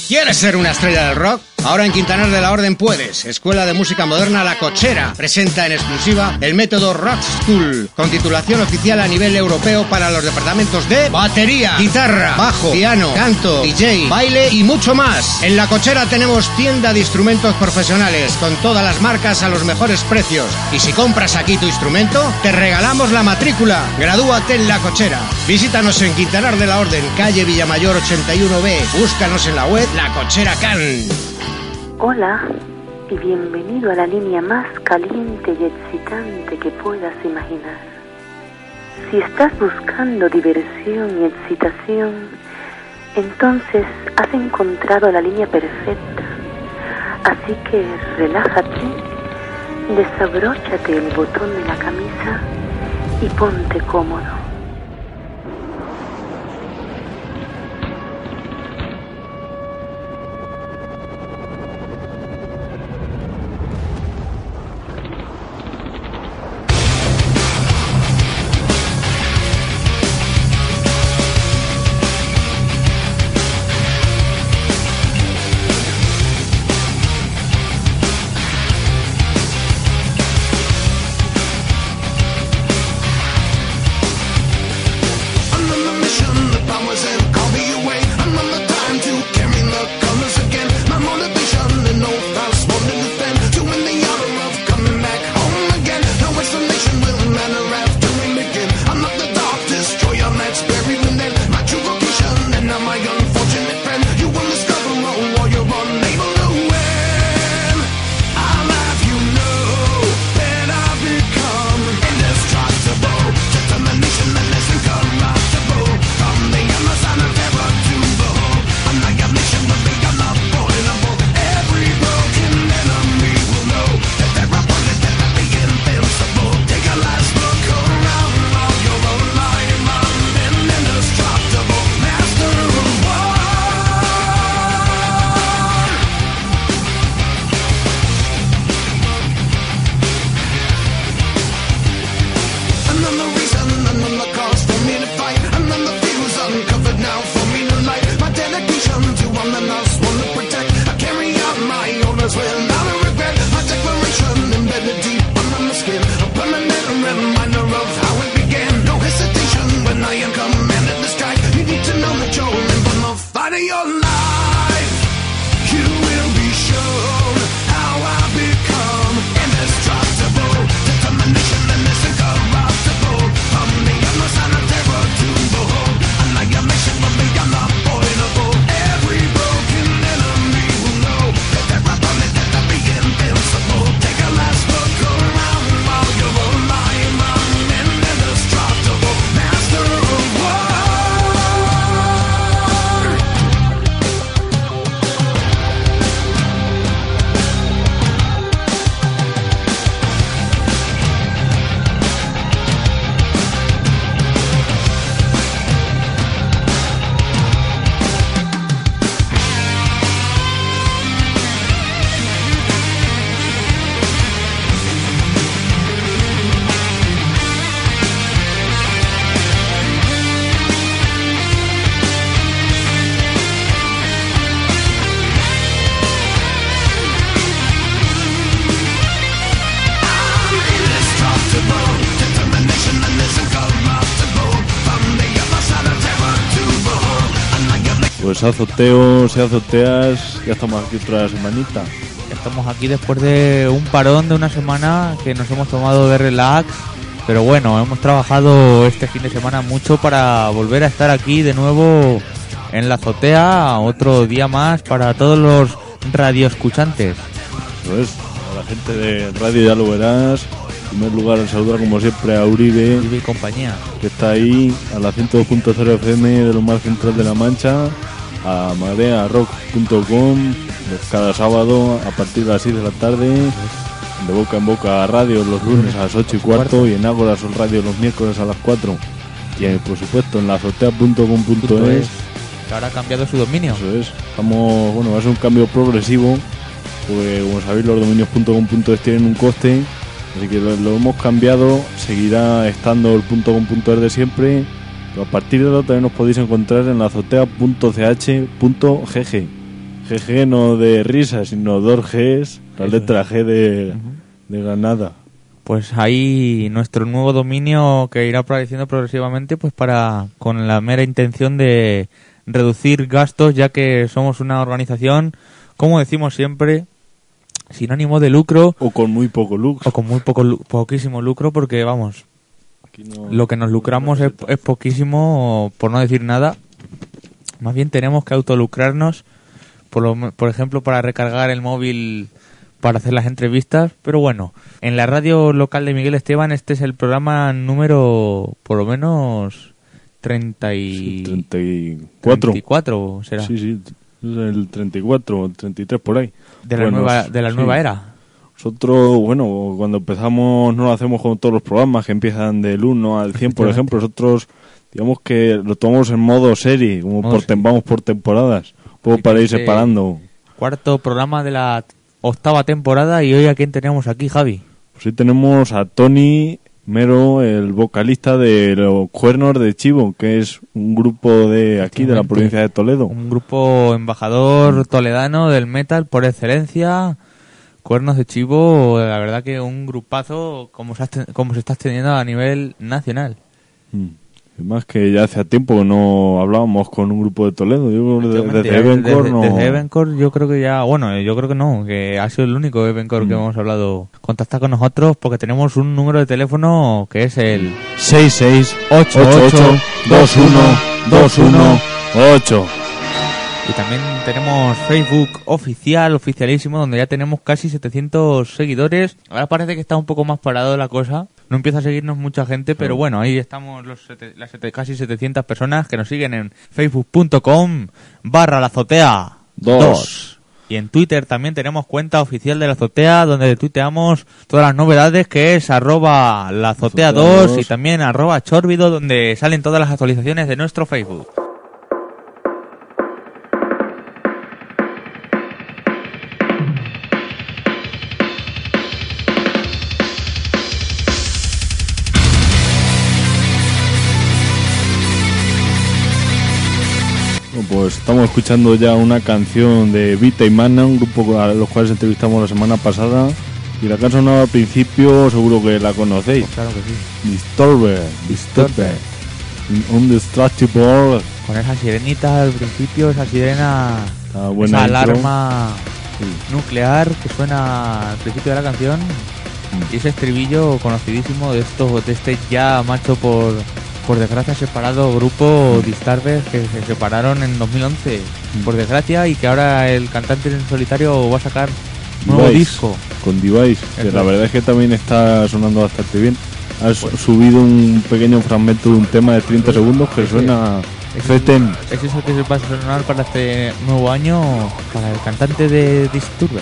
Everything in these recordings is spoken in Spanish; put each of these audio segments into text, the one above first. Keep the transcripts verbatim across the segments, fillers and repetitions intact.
¿Quieres ser una estrella del rock? Ahora en Quintanar de la Orden puedes. Escuela de Música Moderna La Cochera presenta en exclusiva el método Rock School, con titulación oficial a nivel europeo para los departamentos de batería, guitarra, bajo, piano, canto, D J, baile y mucho más. En La Cochera tenemos tienda de instrumentos profesionales con todas las marcas a los mejores precios. Y si compras aquí tu instrumento, te regalamos la matrícula. Gradúate en La Cochera. Visítanos en Quintanar de la Orden, calle Villamayor ochenta y uno B. Búscanos en la web La Cochera Can. Hola y bienvenido a la línea más caliente y excitante que puedas imaginar. Si estás buscando diversión y excitación, entonces has encontrado la línea perfecta. Así que relájate, desabróchate el botón de la camisa y ponte cómodo. Pues azoteos y azoteas, ya estamos aquí otra semanita. Estamos aquí después de un parón de una semana que nos hemos tomado de relax, pero bueno, hemos trabajado este fin de semana mucho para volver a estar aquí de nuevo en la azotea, otro día más para todos los radioescuchantes. Pues a la gente de radio ya lo verás. En primer lugar, saludar como siempre a Uribe, Uribe y compañía, que está ahí a la ciento dos punto cero F M de lo más central de la Mancha, a marea rock punto com cada sábado a partir de las seis de la tarde, de Boca en Boca Radio los lunes a las ocho y cuarto y en Ágora Sol Radio los miércoles a las cuatro, y por supuesto en la azotea punto com punto es, que ahora ha cambiado su dominio. Eso es, estamos, bueno, va a ser un cambio progresivo, porque como sabéis los dominios .com.es tienen un coste, así que lo, lo hemos cambiado, seguirá estando el .com.es de siempre, pero a partir de ahora también nos podéis encontrar en la azotea punto c h punto g g. G G no de risa, sino dos Gs, la Eso letra es. G de, Ujú. de Granada. Pues ahí nuestro nuevo dominio que irá apareciendo progresivamente, pues para con la mera intención de reducir gastos, ya que somos una organización, como decimos siempre, sin ánimo de lucro O con muy poco lux. o con muy poco lu- poquísimo lucro, porque vamos, Aquí no- lo que nos lucramos es, es poquísimo, por no decir nada. Más bien tenemos que autolucrarnos, por, lo, por ejemplo, para recargar el móvil para hacer las entrevistas. Pero bueno, en la radio local de Miguel Esteban este es el programa número, por lo menos, treinta y... treinta y cuatro. treinta y cuatro será. Sí, sí, es el treinta y cuatro, el treinta y tres por ahí. De la, Bueno, nueva, de la sí. nueva era. Nosotros, bueno, cuando empezamos no lo hacemos con todos los programas que empiezan del uno al cien, por Efectivamente. ejemplo. Nosotros, digamos que lo tomamos en modo serie, como Modo por serie. tem- vamos por temporadas, un poco Así para que ir este- separando. Cuarto programa de la octava temporada. ¿Y hoy a quién tenemos aquí, Javi? Pues sí tenemos a Tony Mero, el vocalista de los Cuernos de Chivo, que es un grupo de aquí, de la Efectivamente. provincia de Toledo. Un grupo embajador toledano del metal por excelencia. Cuernos de Chivo, la verdad que un grupazo como se, ha te- como se está extendiendo a nivel nacional. Mm. Además que ya hace tiempo que no hablábamos con un grupo de Toledo. Yo creo que Efectivamente, desde Evencore desde, no... desde Evencore yo creo que ya, bueno, yo creo que no, que ha sido el único Evencore que Mm. hemos hablado. Contacta con nosotros porque tenemos un número de teléfono que es el seis seis ocho ocho ocho dos uno dos uno ocho. y también tenemos Facebook oficial, oficialísimo, donde ya tenemos casi setecientos seguidores. Ahora parece que está un poco más parado la cosa. No empieza a seguirnos mucha gente, pero bueno, ahí estamos los sete- las sete- casi setecientas personas que nos siguen en facebook.com barra la azotea Dos. Y en Twitter también tenemos cuenta oficial de la azotea, donde tuiteamos todas las novedades, que es arroba la azotea dos y también arroba chorbido, donde salen todas las actualizaciones de nuestro Facebook. Bueno, pues estamos escuchando ya una canción de Vita y Mana, un grupo a los cuales entrevistamos la semana pasada. Y la que ha sonado al principio seguro que la conocéis. Claro que sí. Disturber, Disturber, Undestructible. Con esa sirenita al principio, esa sirena, Está buena esa intro. alarma Sí. nuclear que suena al principio de la canción, Mm. y ese estribillo conocidísimo de esto, de este ya macho por por desgracia separado grupo Disturbed, que se separaron en dos mil once Mm. por desgracia, y que ahora el cantante en solitario va a sacar nuevo Device, disco. Con Device, que Eso la es. verdad es que también está sonando bastante bien. Has subido un pequeño fragmento de un tema de treinta segundos que Ese- suena ese- feten. Ese es el que se va a sonar para este nuevo año para el cantante de Disturbed.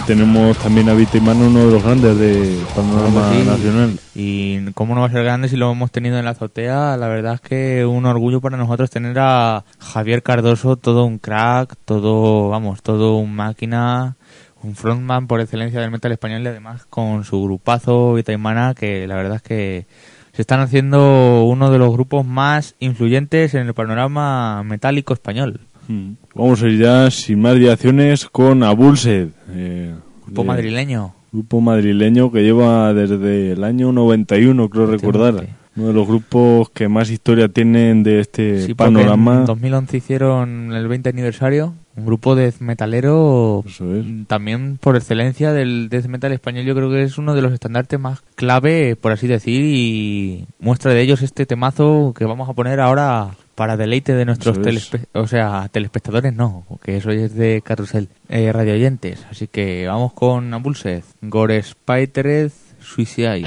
tenemos también a Vita y Mano, uno de los grandes de panorama Sí. nacional. Y cómo no va a ser grande si lo hemos tenido en la azotea. La verdad es que un orgullo para nosotros tener a Javier Cardoso, todo un crack, todo, vamos, todo un máquina, un frontman por excelencia del metal español y además con su grupazo Vita y Mana, que la verdad es que se están haciendo uno de los grupos más influyentes en el panorama metálico español. Mm. Vamos a ir ya sin más dilaciones con Abulsed, eh, Grupo de- madrileño. grupo madrileño que lleva desde el año noventa y uno, creo recordar. Efectivamente. Uno de los grupos que más historia tienen de este Sí, porque panorama. en dos mil once hicieron el veinte aniversario, un grupo de death metalero, Eso es. también por excelencia del death metal español. Yo creo que es uno de los estandartes más clave, por así decir, y muestra de ellos este temazo que vamos a poner ahora para deleite de nuestros Eso es. telespe- o sea, telespectadores no, que eso es de Carrusel, eh, radioyentes. Así que vamos con Abulsed, Gore Spidereth Suicide.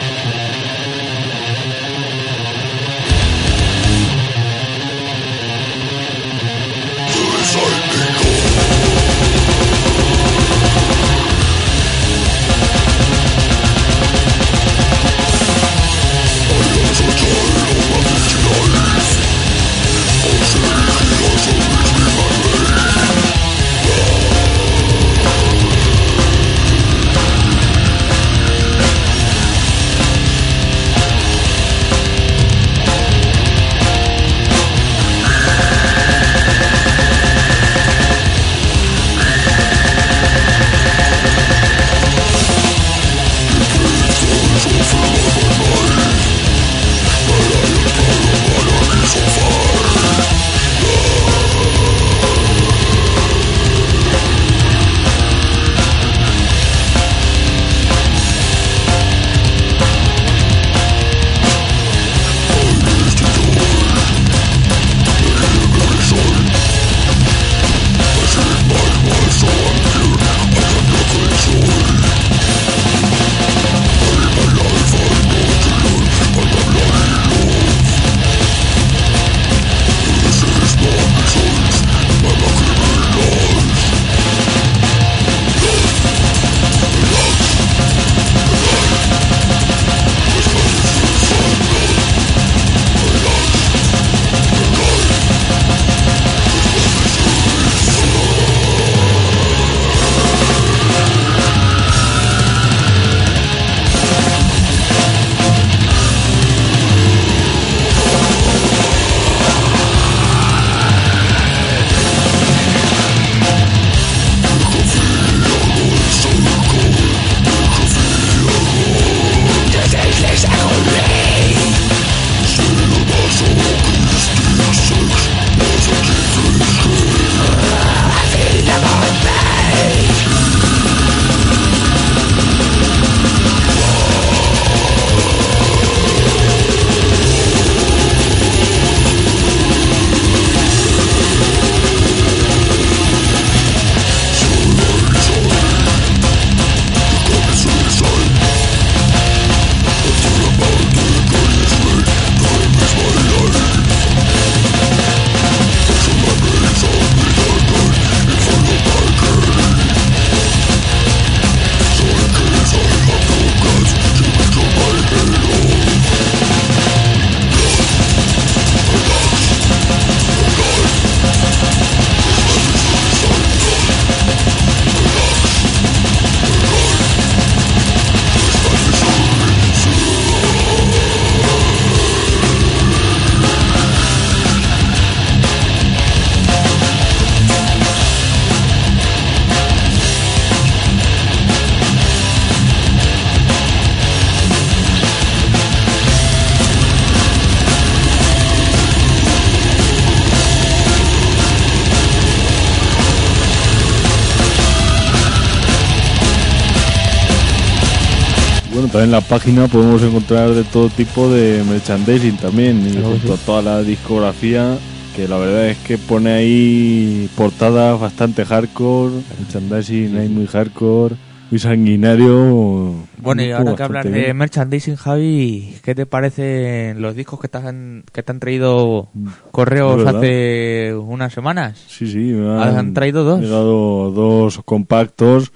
Bueno, también en la página podemos encontrar de todo tipo de merchandising también, y Claro, junto sí. a toda la discografía, que la verdad es que pone ahí portadas bastante hardcore, merchandising ahí muy hardcore, muy sanguinario. Bueno, y un ahora poco que hablas bastante de bien. merchandising, Javi, ¿qué te parecen los discos que te han, que te han traído correos De verdad. hace unas semanas? Sí, sí, me Ah, han traído dos. llegado dos compactos.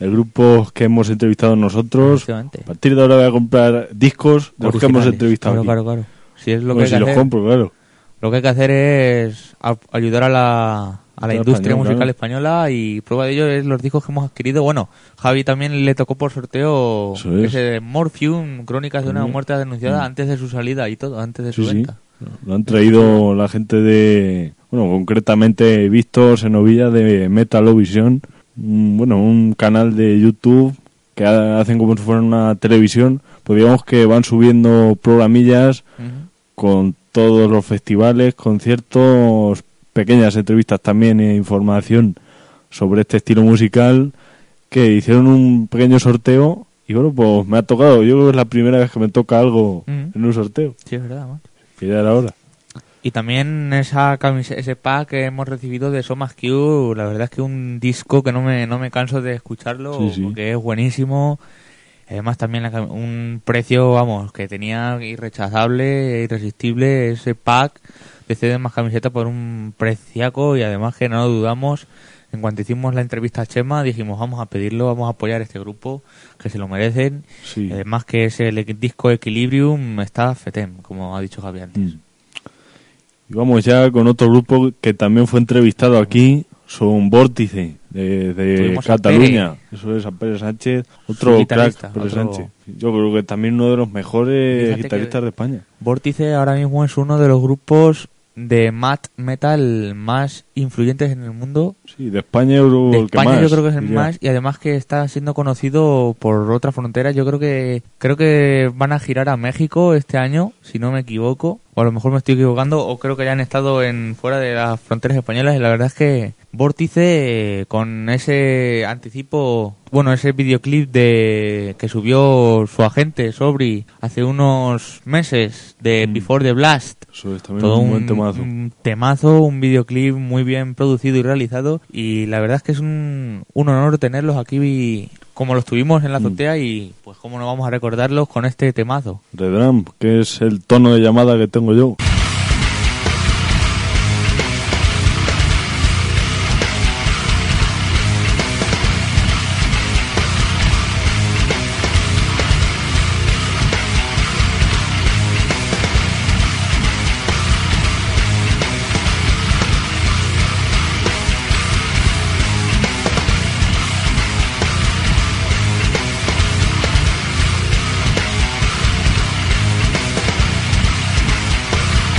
de grupos que hemos entrevistado nosotros. A partir de ahora voy a comprar discos de los que hemos entrevistado. Claro, aquí. claro, claro. Si es lo Bueno, que hay si que los hacer, compro, claro. lo que hay que hacer es a- ayudar a la, a la industria español, musical claro. española, y prueba de ello es los discos que hemos adquirido. Bueno, Javi también le tocó por sorteo Eso es. ese de Morphium, Crónicas de una Mm. muerte denunciada, Mm. antes de su salida y todo, antes de su Sí, sí. venta. Lo han traído la gente de, bueno, concretamente Víctor Senovilla de Metalovision, un, bueno, un canal de YouTube que ha- hacen como si fuera una televisión, pues digamos que van subiendo programillas Ujú. con todos los festivales, conciertos, pequeñas entrevistas también e información sobre este estilo musical, que hicieron un pequeño sorteo y bueno, pues me ha tocado. Yo creo que es la primera vez que me toca algo Ujú. en un sorteo, Sí, es verdad, macho. que ya era hora. Y también esa camise- ese pack que hemos recibido de Somas Q, la verdad es que un disco que no me, no me canso de escucharlo, Sí, sí. porque es buenísimo. Además también la cam- un precio, vamos, que tenía irrechazable, irresistible, ese pack de C D más camiseta por un preciaco, y además que no lo dudamos. En cuanto hicimos la entrevista a Chema, dijimos vamos a pedirlo, vamos a apoyar a este grupo, que se lo merecen. Sí. Y además que ese el disco Equilibrium está fetem, como ha dicho Javi antes. Mm. Y vamos ya con otro grupo que también fue entrevistado aquí, son Vórtice, de, de Tuvimos a Cataluña. Eso es, a Pérez Sánchez, otro Sí, guitarrista, crack, Pérez otro- Sánchez. Yo creo que también uno de los mejores Fíjate guitarristas que- de España. Vórtice ahora mismo es uno de los grupos de math metal más influyentes en el mundo. Sí, de España yo De el que España más. yo creo que es el diría. más, y además que está siendo conocido por otras fronteras. Yo creo que creo que van a girar a México este año, si no me equivoco, o a lo mejor me estoy equivocando, o creo que ya han estado en fuera de las fronteras españolas. Y la verdad es que Vórtice, eh, con ese anticipo, bueno, ese videoclip de que subió su agente Sobri hace unos meses de Mm. Before the Blast, Eso es también todo un un, buen temazo. un temazo, un videoclip muy bien producido y realizado, y la verdad es que es un, un honor tenerlos aquí como los tuvimos en la azotea, y pues cómo no vamos a recordarlos con este temazo. Redrum, que es el tono de llamada que tengo yo. Thank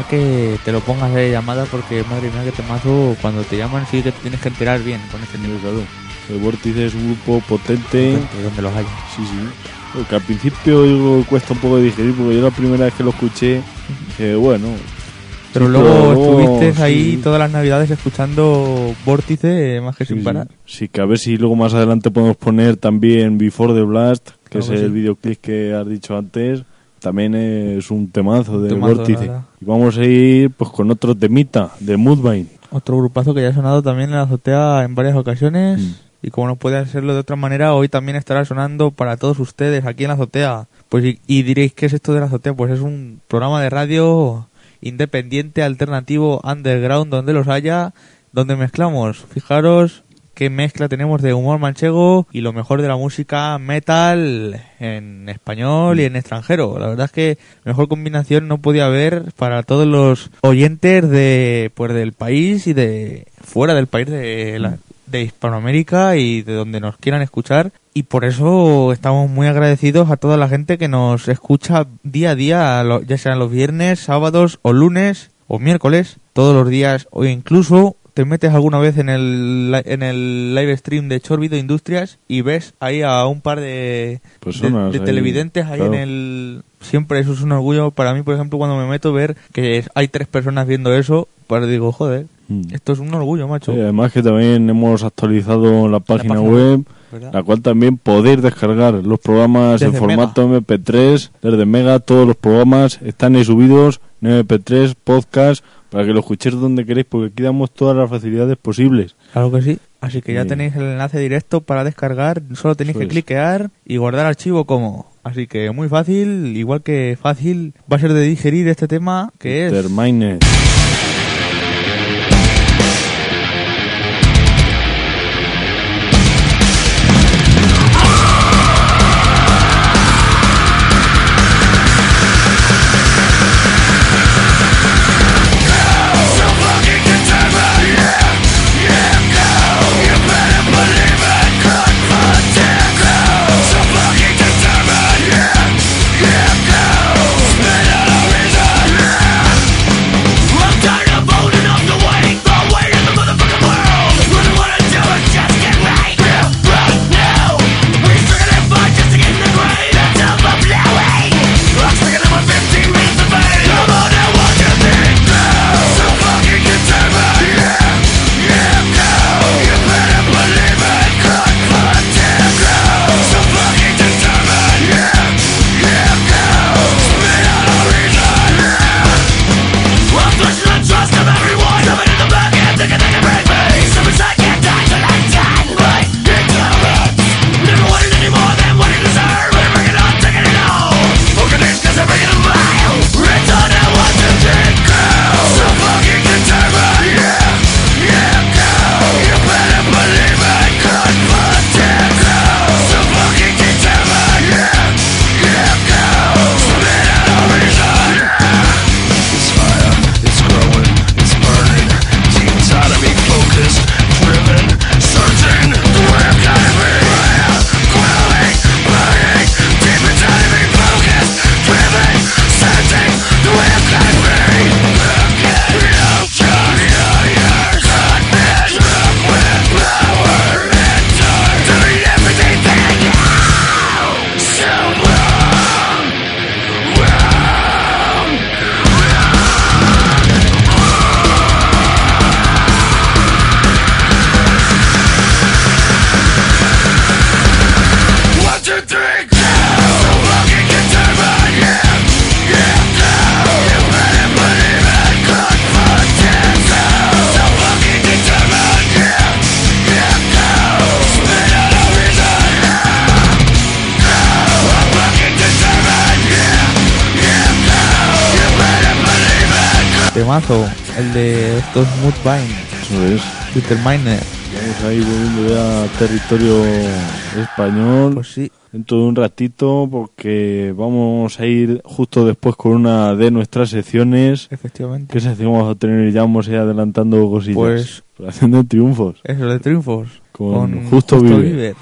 que te lo pongas de llamada porque, madre mía, que te mazo. Cuando te llaman sí que te tienes que enterar bien con este tema. Claro. El Vórtice es un grupo potente. Potente, donde los haya. Sí, sí. Porque al principio digo, cuesta un poco de digerir, porque yo la primera vez que lo escuché, eh, bueno... Pero sí, luego pero estuviste sí. ahí todas las navidades escuchando Vórtice eh, más que Sí, sin parar. Sí. sí, que a ver si luego más adelante podemos poner también Before the Blast, que Claro es que el sí. videoclip que has dicho antes. También es un temazo del Temazo, Vórtice. la verdad. Y vamos a ir pues con otro temita de Mudvayne. Otro grupazo que ya ha sonado también en la azotea en varias ocasiones. Mm. Y como no puede hacerlo de otra manera, hoy también estará sonando para todos ustedes aquí en la azotea. Pues y, y diréis, ¿qué es esto de la azotea? Pues es un programa de radio independiente, alternativo, underground, donde los haya, donde mezclamos. Fijaros qué mezcla tenemos de humor manchego y lo mejor de la música metal en español y en extranjero. La verdad es que mejor combinación no podía haber para todos los oyentes de pues del país y de fuera del país de la, de Hispanoamérica y de donde nos quieran escuchar. Y por eso estamos muy agradecidos a toda la gente que nos escucha día a día, lo- ya sean los viernes, sábados o lunes o miércoles, todos los días, o incluso te metes alguna vez en el li- en el live stream de Chorbido Industrias y ves ahí a un par de, Personas de, de ahí, televidentes ahí claro. en el... Siempre eso es un orgullo para mí, por ejemplo, cuando me meto, ver que es- hay tres personas viendo eso, pues digo, joder, Mm. esto es un orgullo, macho. Sí, además que también hemos actualizado la página, página web, ¿verdad? la cual también podéis descargar los programas en Desde formato eme pe tres, desde Mega, todos los programas están ahí subidos en eme pe tres, podcast, para que lo escuchéis donde queréis, porque aquí damos todas las facilidades posibles. Claro que sí. Así que ya Sí. tenéis el enlace directo para descargar. Solo tenéis Eso que es. cliquear y guardar archivo como. Así que muy fácil, igual que fácil va a ser de digerir este tema que es... Termine. Temazo, el de estos Mudvayne, Eso es. Determiner. Vamos a ir volviendo ya a territorio español. Pues sí, Dentro de un ratito, porque vamos a ir justo después con una de nuestras secciones. efectivamente. ¿Qué sección vamos a tener? Ya vamos a ir adelantando cosillas. Pues- Haciendo triunfos. Eso, de triunfos. Con Justo Vive.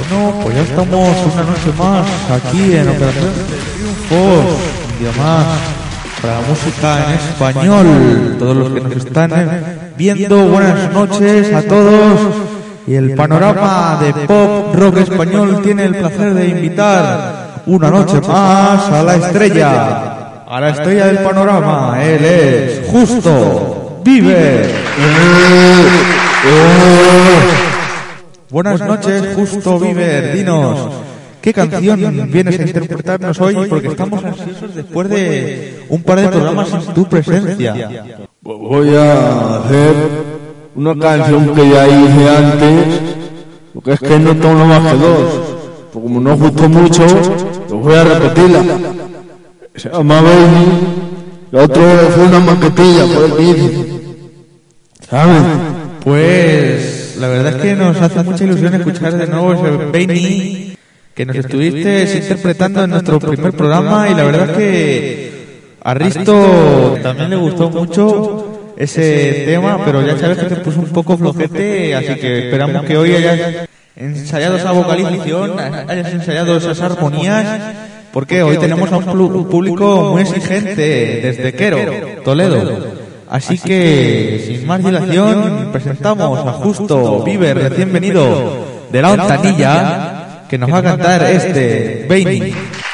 Bueno, pues ya estamos una noche más aquí en Operación Triunfo, un día más para la música en español. Todos los que nos están viendo, buenas noches a todos. Y el panorama de pop rock español tiene el placer de invitar una noche más a la estrella, a la estrella del panorama. Él es Justo Bieber. Buenas noches, Justo Bieber. Dinos, ¿qué canción vienes a interpretarnos hoy? Porque estamos ansiosos después de un par de programas en tu presencia. Voy a hacer una canción que ya hice antes, porque es que no tengo más que dos. Porque como no gustó mucho, pues voy a repetirla. Se llama Baby, la otra fue una maquetilla por el vídeo, ¿sabes? Pues la verdad es que nos hace mucha ilusión escuchar de nuevo ese Baby que nos estuviste interpretando en nuestro primer programa, y la verdad es que a Risto también le gustó mucho ese tema, pero ya sabes que te puso un poco flojete, así que esperamos que hoy hayas ensayado esa vocalización, hayas ensayado esas armonías, porque hoy tenemos a un público muy exigente desde Quero, Toledo. Así que, sin más dilación, presentamos a Justo Bieber, recién venido de la Ontanilla, que nos va a cantar este Baby.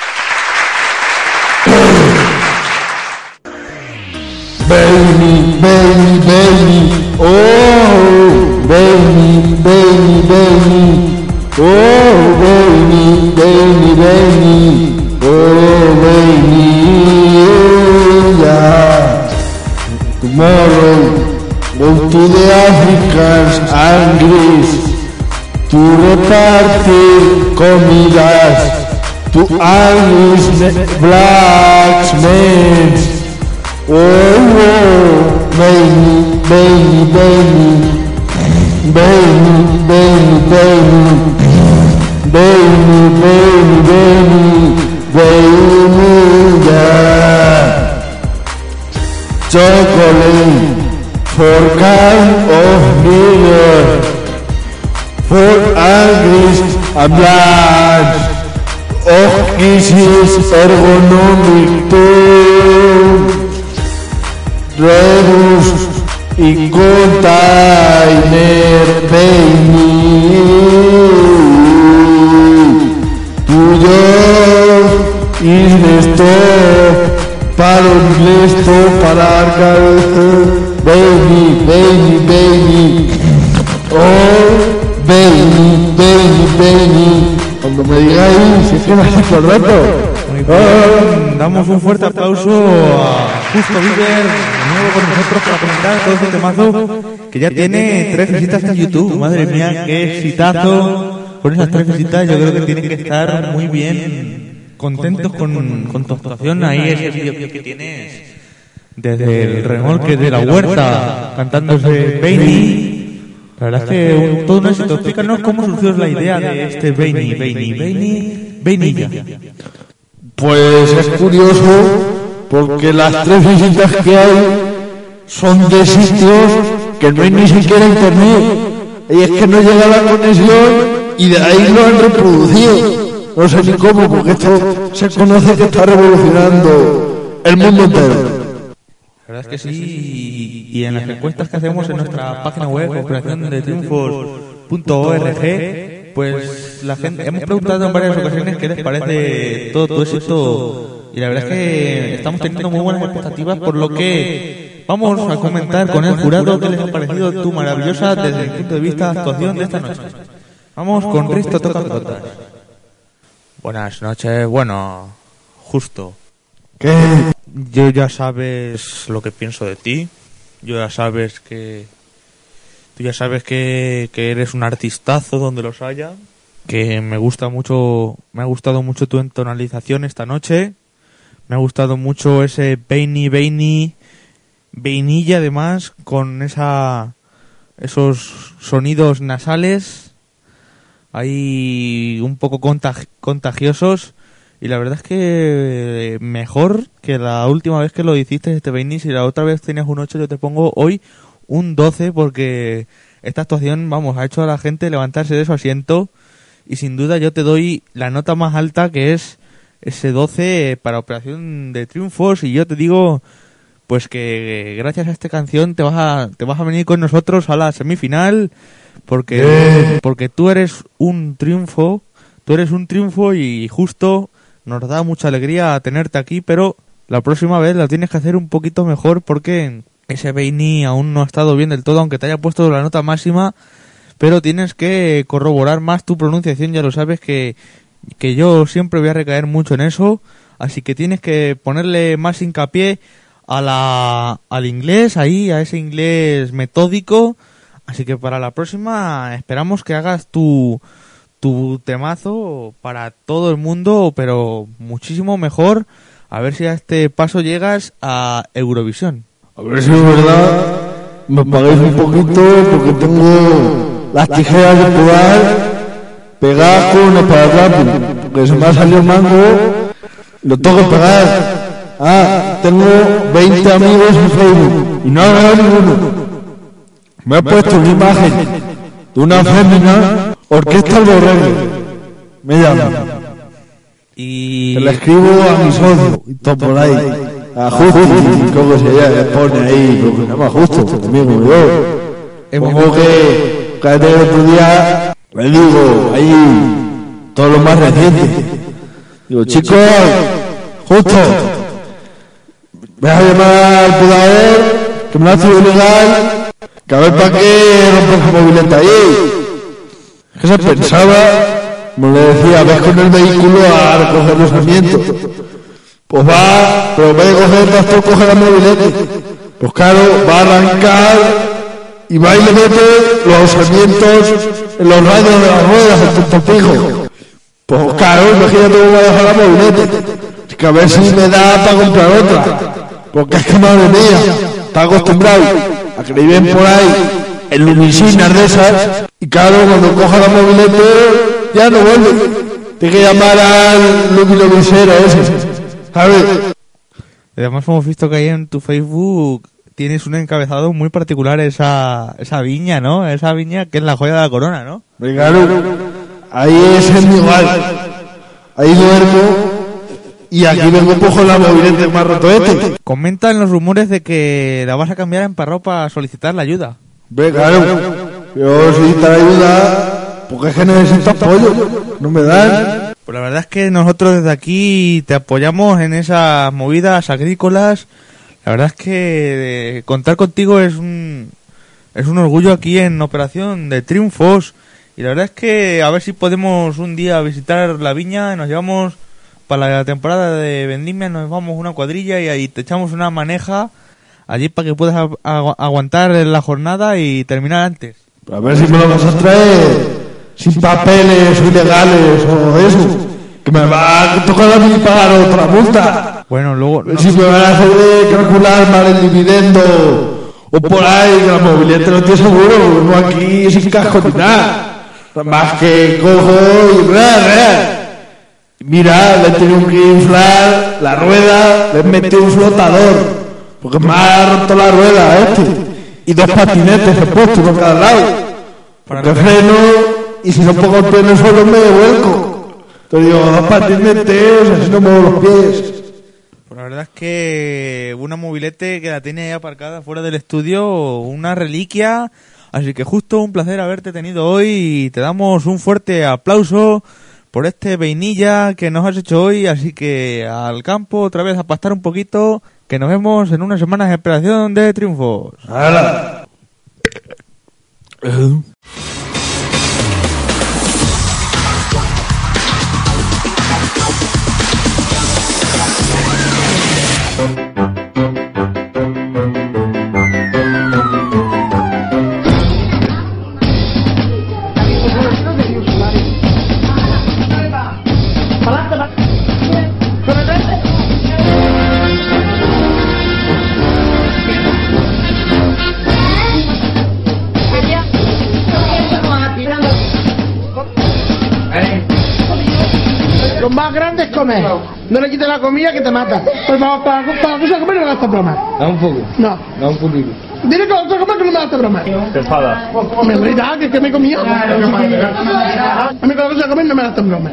Baby, baby, baby, oh, baby, baby, baby, oh, baby, baby, baby, oh, baby, oh, yeah. Tomorrow, go to the Africans and Greece to repartir comidas to Irish blacks men. Oh, oh, baby, baby, baby, baby, baby, baby, baby, baby, baby, baby, yeah. Chocolate for kind of nigger, for Irish and blacks, of kisses ergonomic too. Rebus y container baby, tuyo is the stop para un listo para arcar baby, baby, baby, oh, baby, baby, baby. Cuando me digáis, si es que me hace todo el rato. Muy bien, damos un fuerte aplauso a Justo Bieber, de nuevo con nosotros para comentar todo este temazo que ya tiene tres visitas en YouTube. Madre mía, qué exitazo. Con esas tres visitas yo creo que tienen que estar muy bien contentos con, con tu actuación. Ahí ese vídeo que tienes desde el remolque de la huerta cantándose Baby. La verdad es que un, todo un éxito. Explícanos cómo surgió la idea de este Baby, Baby, Baby, Vainilla. Pues es curioso, porque las tres visitas que hay son de sitios que no hay ni siquiera internet, y es que no llega la conexión y de ahí lo han reproducido. No sé ni cómo, porque esto se conoce que está revolucionando el mundo entero. La verdad es que sí, y en las encuestas que hacemos en nuestra página web, operación de triunfos punto org, pues la gente, hemos preguntado en varias ocasiones qué les parece todo tu éxito, y la verdad es que estamos teniendo muy buenas expectativas, por lo que vamos a comentar con el jurado qué les ha parecido tu maravillosa, desde el punto de vista de actuación de esta noche. Vamos con Risto Toca Pelotas. Buenas noches, bueno, Justo. ¿Qué? Yo ya sabes lo que pienso de ti. Yo ya sabes que... Tú ya sabes que, que eres un artistazo donde los haya. Que me gusta mucho... Me ha gustado mucho tu entonalización esta noche. Me ha gustado mucho ese Bainy, Bainy... Vainilla además, con esa... Esos sonidos nasales. Ahí un poco contag- contagiosos. Y la verdad es que mejor que la última vez que lo hiciste, este Bainy. Si la otra vez tenías un ocho, yo te pongo hoy un doce, porque esta actuación, vamos, ha hecho a la gente levantarse de su asiento y sin duda yo te doy la nota más alta, que es ese doce para Operación de Triunfos, y yo te digo pues que gracias a esta canción te vas a te vas a venir con nosotros a la semifinal, porque eh. porque tú eres un triunfo, tú eres un triunfo y justo nos da mucha alegría tenerte aquí, pero la próxima vez la tienes que hacer un poquito mejor, porque ese Beini aún no ha estado bien del todo, aunque te haya puesto la nota máxima, pero tienes que corroborar más tu pronunciación, ya lo sabes que, que yo siempre voy a recaer mucho en eso, así que tienes que ponerle más hincapié a la, al inglés, ahí, a ese inglés metódico, así que para la próxima esperamos que hagas tu, tu temazo para todo el mundo, pero muchísimo mejor. A ver si a este paso llegas a Eurovisión. A ver si es verdad, me pagáis un poquito porque tengo las tijeras de podar pegadas con una esparadrapo, porque se me ha salido el mango, lo tengo que pegar. Ah, tengo veinte amigos en Facebook y no ha ganado ninguno. Me ha puesto una imagen de una fémina, Orquesta El Borrego. Me llama. Y se le escribo a mi socio y todo por ahí. A Justo, ¿cómo se llama? Le pone ahí, porque se llama Justo, conmigo como yo. Pongo que cada otro día le digo ahí todo lo más reciente. Digo, chicos, Justo, voy a llamar al podador, que me lo hace ilegal, que a ver para qué rompe la mobileta ahí. Que se pensaba, como le decía, ves con el vehículo a recoger los sarmientos. Pues va, pero en vez de coger el tractor, coge la mobileta. Pues claro, va a arrancar y va y le mete los sarmientos en los radios de las ruedas, el tonto fijo. Pues claro, imagínate cómo va a dejar la mobileta. Es que a ver si me da para comprar otra. Porque es que madre mía, está acostumbrado a que le ven por ahí en lumicinas de esas, y claro, cuando coja la mobileta ya no vuelve. Tiene que llamar al luminisero ese, ¿sabes? Además hemos visto que ahí en tu Facebook tienes un encabezado muy particular, esa esa viña, ¿no? Esa viña que es la joya de la corona, ¿no? Claro, ahí es el igual. Ahí duermo y aquí vengo un poco la movilete más roto este. Comentan los rumores de que la vas a cambiar en Parró para solicitar la ayuda. Ve, claro, yo solicitar ayuda porque es que necesito apoyo, no me dan. Pues la verdad es que nosotros desde aquí te apoyamos en esas movidas agrícolas. La verdad es que contar contigo es un es un orgullo aquí en Operación de Triunfos. Y la verdad es que a ver si podemos un día visitar la viña, nos llevamos para la temporada de vendimia, nos vamos una cuadrilla y ahí te echamos una maneja allí para que puedas agu- agu- aguantar la jornada y terminar antes. A ver si me lo vas a traer sin papeles o ilegales o eso, que me va a tocar a mí pagar otra multa. Bueno, luego... No, si me van a hacer de calcular mal el dividendo o por ahí, que la movilidad no tiene seguro, no aquí sin casco ni nada. Más que cojo y bla, bla. Mira, le he tenido que inflar la rueda, le he metido un flotador, porque me ha roto la rueda este, y dos patinetes he puesto por cada lado, porque freno, y si no pongo el pie en el suelo me vuelco. Entonces digo, dos patinetes, así no muevo los pies. Pues la verdad es que una mobilete que la tiene ahí aparcada fuera del estudio, una reliquia, así que justo un placer haberte tenido hoy y te damos un fuerte aplauso por este vainilla que nos has hecho hoy, así que al campo otra vez a pastar un poquito, que nos vemos en unas semanas de Operación de Triunfos. ¡Hala! Los más grandes comer. No le quites la comida que te mata. Por favor, para, para la cosa de comer no gastas bromas. Da un poco. No. Da un poquito. Dile que lo tengo que no me hace broma. Te enfadas. Me verdad que es que me comía. A mí con la cosa de comer no me hacen broma.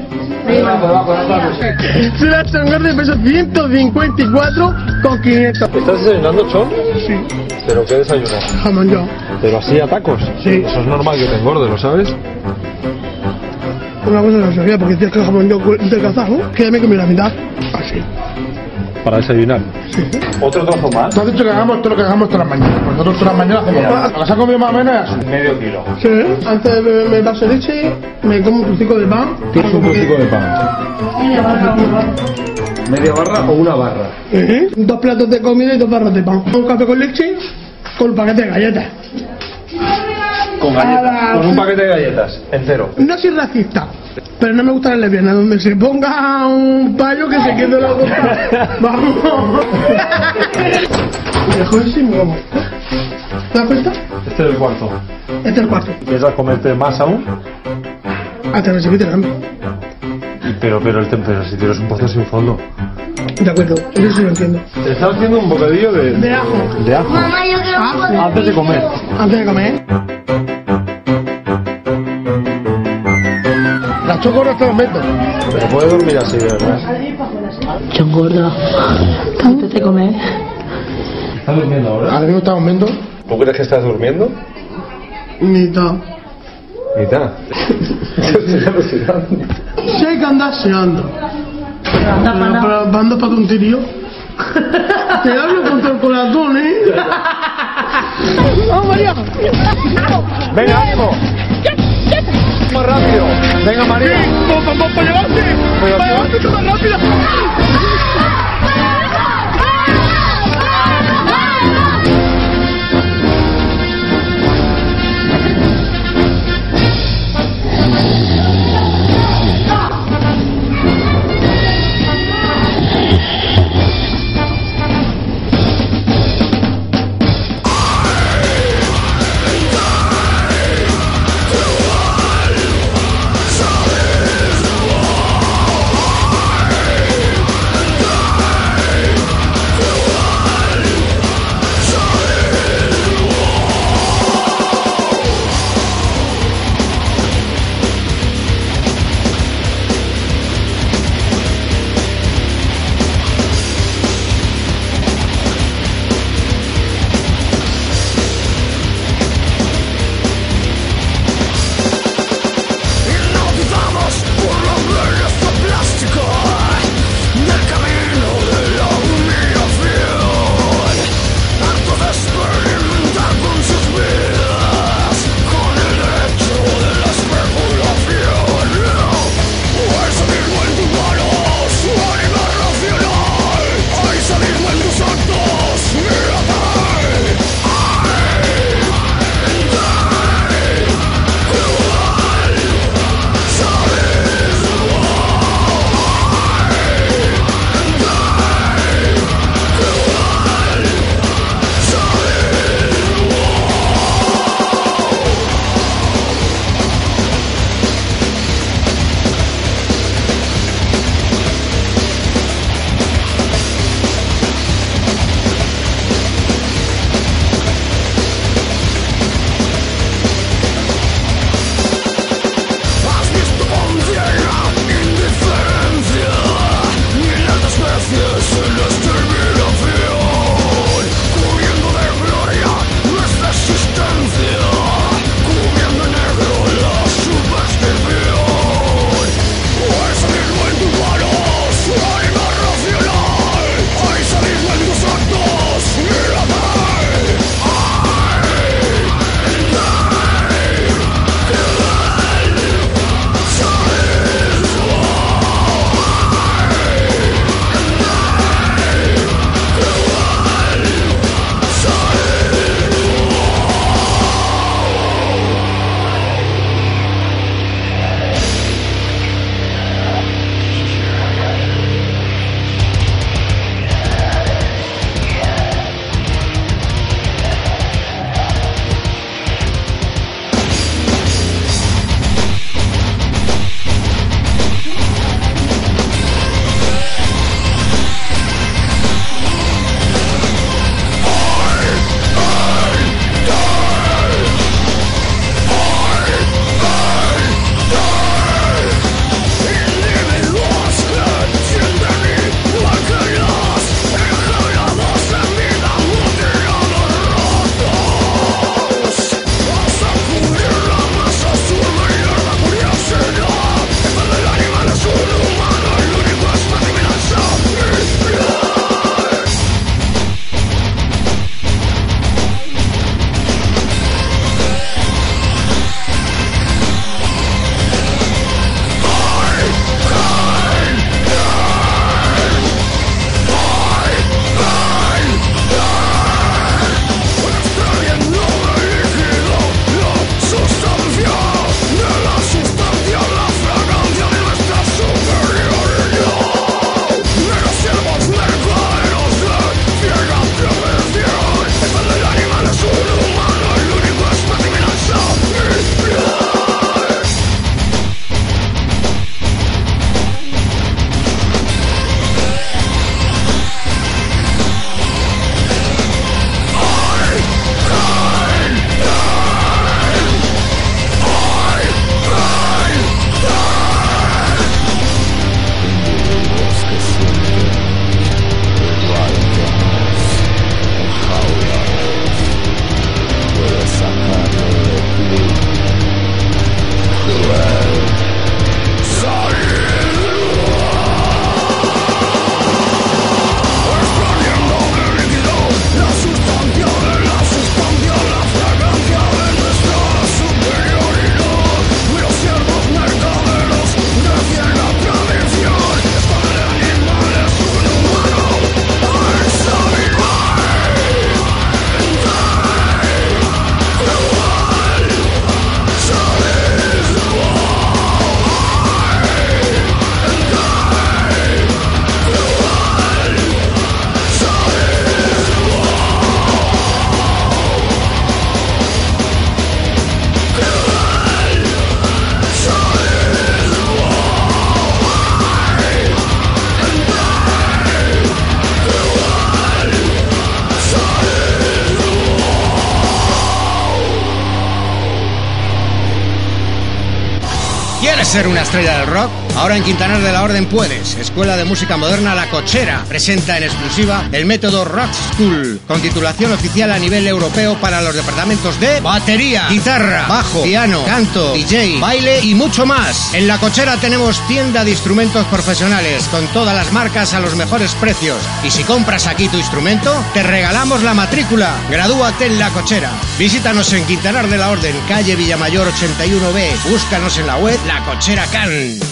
Si la sangre pesa ciento cincuenta y cuatro con quinientos. ¿Estás desayunando, Chon? Sí. ¿Pero qué desayunas? Jamón yo. ¿Pero así a tacos? Sí. Eso es normal que te engorde, ¿lo sabes? Una cosa no sabía porque tienes que el jamón yo del cazajo, que ya me comí la mitad. Así. Para desayunar. Sí. ¿Otro trozo más? Tú has dicho que hagamos todo lo que hagamos todas las mañanas. Pues nosotros todas las mañanas hacemos. ¿Las has comido más o menos? Medio kilo. Sí. Antes de beberme el vaso de leche, me como un trocico de pan. ¿Tienes un trocico de pan? ¿Media barra o una barra? ¿Eh? Dos platos de comida y dos barras de pan. Un café con leche con un paquete de galletas. Con galletas. Con un paquete de galletas, entero. No soy racista, pero no me gusta la lesbiana. Donde se ponga un payo que se quede la boca. Vamos. Mejor sí, me como. ¿Te das cuenta? Este es el cuarto. Este es el cuarto. ¿Piensas comerte más aún? Hasta que se quite el hambre. Pero, pero, el pero si tienes un pozo sin fondo. De acuerdo, eso sí lo entiendo. Te estás haciendo un bocadillo de... De ajo. De ajo. Ah, Antes de comer. Antes de comer. La choco no está dormiendo. Pero puedes dormir así, de verdad. Yo gordo. Antes de comer. ¿Estás durmiendo ahora? Ahora mismo está durmiendo. ¿Tú crees que estás durmiendo? Mitad. Mitad. Estoy alucinando. Si hay que andar seando. Pero, pero ando para un tirío. Te hablo contra el corazón, ¿eh? ¡Vamos, María! ¡Venga, ánimo! ¡Más rápido! ¡Venga, María! ¡Sí! ¡Vamos para llevarte! ¡Para llevarte más rápido! ¿Quieres ser una estrella del rock? Ahora en Quintanar de la Orden puedes. Escuela de Música Moderna La Cochera presenta en exclusiva el método Rock School, con titulación oficial a nivel europeo para los departamentos de batería, guitarra, bajo, piano, canto, D J, baile y mucho más. En La Cochera tenemos tienda de instrumentos profesionales con todas las marcas a los mejores precios. Y si compras aquí tu instrumento, te regalamos la matrícula. Gradúate en La Cochera. Visítanos en Quintanar de la Orden, calle Villamayor ochenta y uno B. Búscanos en la web La Cochera Can.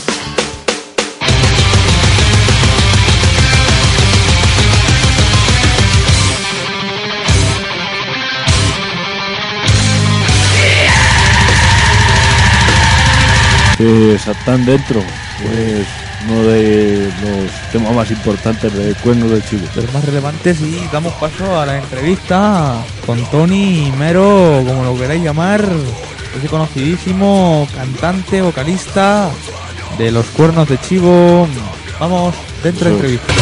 Eh, Satán dentro, pues uno de los temas más importantes de Cuernos de Chivo. De los más relevantes, y damos paso a la entrevista con Tony Mero, como lo queráis llamar, ese conocidísimo cantante, vocalista de Los Cuernos de Chivo. Vamos, dentro de entrevista.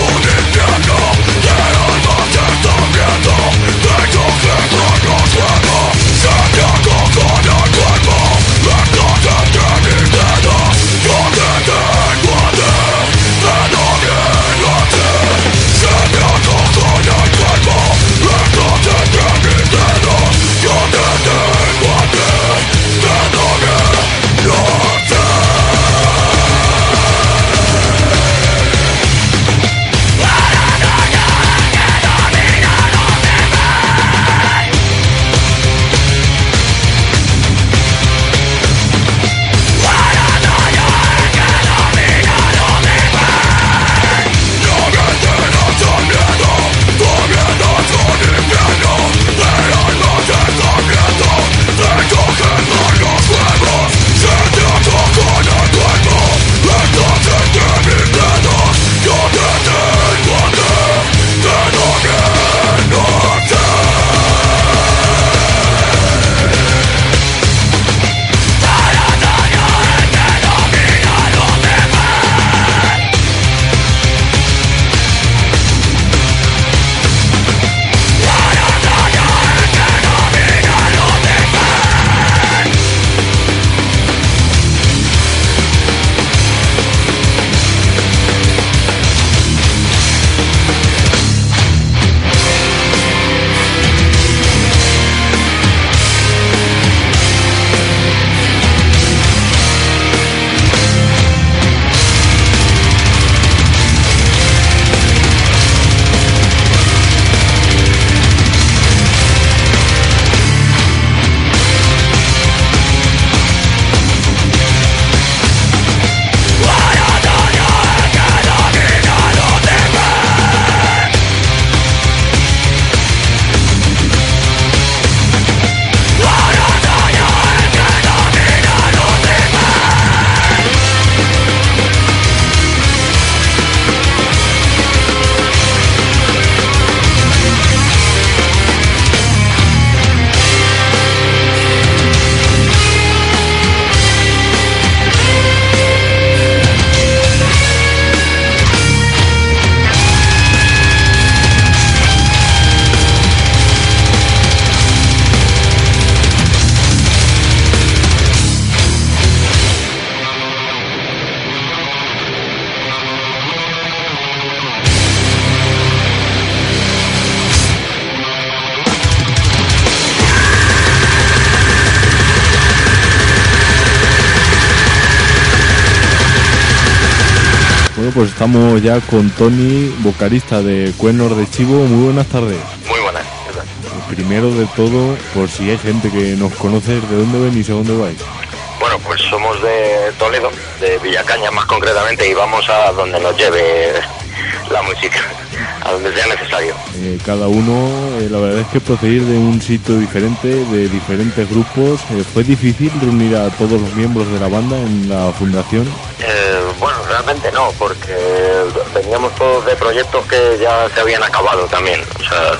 Pues estamos ya con Tony, vocalista de Cuernos de Chivo. Muy buenas tardes. Muy buenas. Primero de todo, por si hay gente que nos conoce, ¿de dónde venís y a dónde vais? Bueno, pues somos de Toledo, de Villacaña más concretamente, y vamos a donde nos lleve la música, a donde sea necesario. Eh, cada uno, eh, la verdad es que proceder de un sitio diferente, de diferentes grupos. Eh, ¿Fue difícil reunir a todos los miembros de la banda en la fundación? Eh, bueno, realmente no, porque veníamos todos de proyectos que ya se habían acabado también, o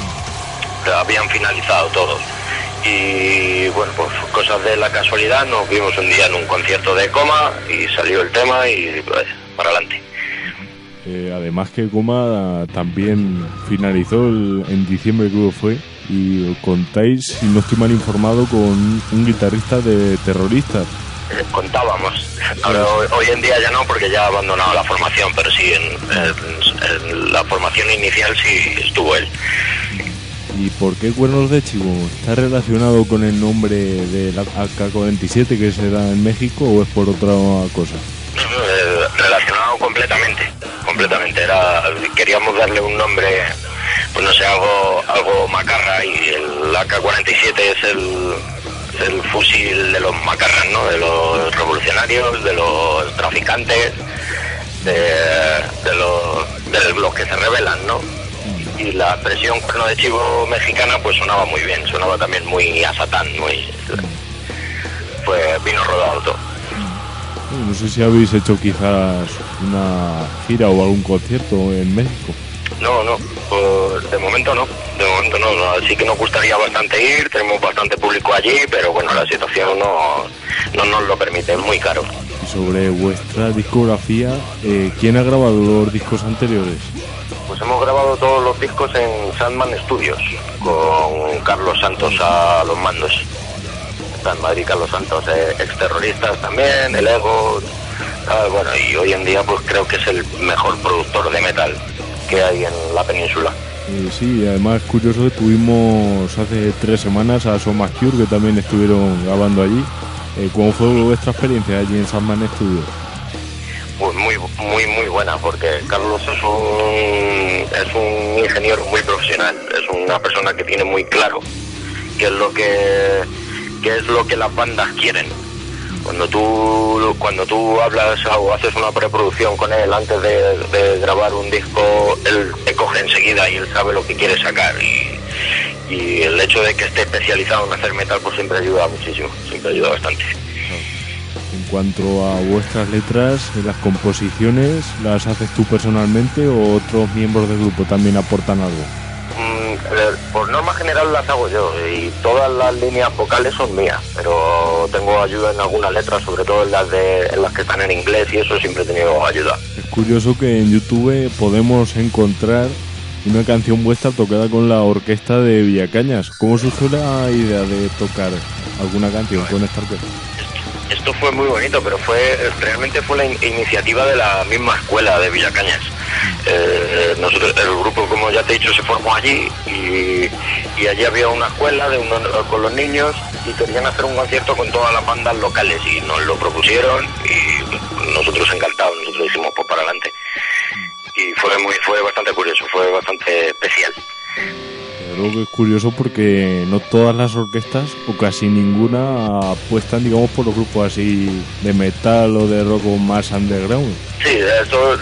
sea, habían finalizado todos. Y bueno, pues cosas de la casualidad, nos vimos un día en un concierto de Coma y salió el tema y pues, para adelante. Eh, además que Coma también finalizó el, en diciembre, creo que fue, y contáis, si no estoy mal informado, con un guitarrista de Terroristas. eh, contábamos. Ahora, hoy, hoy en día ya no, porque ya ha abandonado la formación, pero sí, en, en, en la formación inicial sí estuvo él. ¿Y por qué Cuernos de Chivo? ¿Está relacionado con el nombre de la A K cuarenta y siete que se da en México o es por otra cosa? Eh, relacionado completamente, completamente. Era, queríamos darle un nombre, pues no sé, algo, algo macarra, y el A K cuarenta y siete es el, es el fusil de los macarras, ¿no? De los revolucionarios, de los traficantes, de, de los, de los que se rebelan, ¿no? Y la expresión cuerno de chivo mexicana pues sonaba muy bien, sonaba también muy a Satán, muy... pues vino rodado todo. No sé si habéis hecho quizás una gira o algún concierto en México. No, no, pues de momento no, de momento no, no, así que nos gustaría bastante ir, tenemos bastante público allí, pero bueno, la situación no, no nos lo permite, es muy caro. Y sobre vuestra discografía, eh, ¿quién ha grabado los discos anteriores? Pues hemos grabado todos los discos en Sandman Studios, con Carlos Santos a los mandos. Está en Madrid Carlos Santos, eh, exterroristas también, el Ego, ah, bueno, y hoy en día pues creo que es el mejor productor de metal que hay en la península. Eh, sí, además es curioso que tuvimos hace tres semanas a Soma Cure, que también estuvieron grabando allí. Eh, ¿Cómo fue vuestra experiencia allí en Sandman Studios? Pues muy, muy, muy buena, porque Carlos es un, es un ingeniero muy profesional, es una persona que tiene muy claro qué es lo que, qué es lo que las bandas quieren. Cuando tú, cuando tú hablas o haces una preproducción con él antes de, de grabar un disco, él te coge enseguida y él sabe lo que quiere sacar, y, y el hecho de que esté especializado en hacer metal pues siempre ayuda muchísimo, siempre ayuda bastante. En cuanto a vuestras letras, las composiciones, ¿las haces tú personalmente o otros miembros del grupo también aportan algo? Mm, por norma general las hago yo, y todas las líneas vocales son mías, pero tengo ayuda en algunas letras, sobre todo en las, de, en las que están en inglés, y eso siempre he tenido ayuda. Es curioso que en YouTube podemos encontrar una canción vuestra tocada con la orquesta de Villacañas. ¿Cómo surgió la idea de tocar alguna canción con esta orquesta? Esto fue muy bonito, pero fue realmente fue la in- iniciativa de la misma escuela de Villacañas. Eh, nosotros, el grupo, como ya te he dicho, se formó allí, y, y allí había una escuela de uno, con los niños, y querían hacer un concierto con todas las bandas locales, y nos lo propusieron y nosotros encantados, nosotros hicimos pues para adelante. Y fue muy, fue bastante curioso, fue bastante especial. Creo que es curioso porque no todas las orquestas, o casi ninguna, apuestan, digamos, por los grupos así de metal o de rock más underground. Sí, eso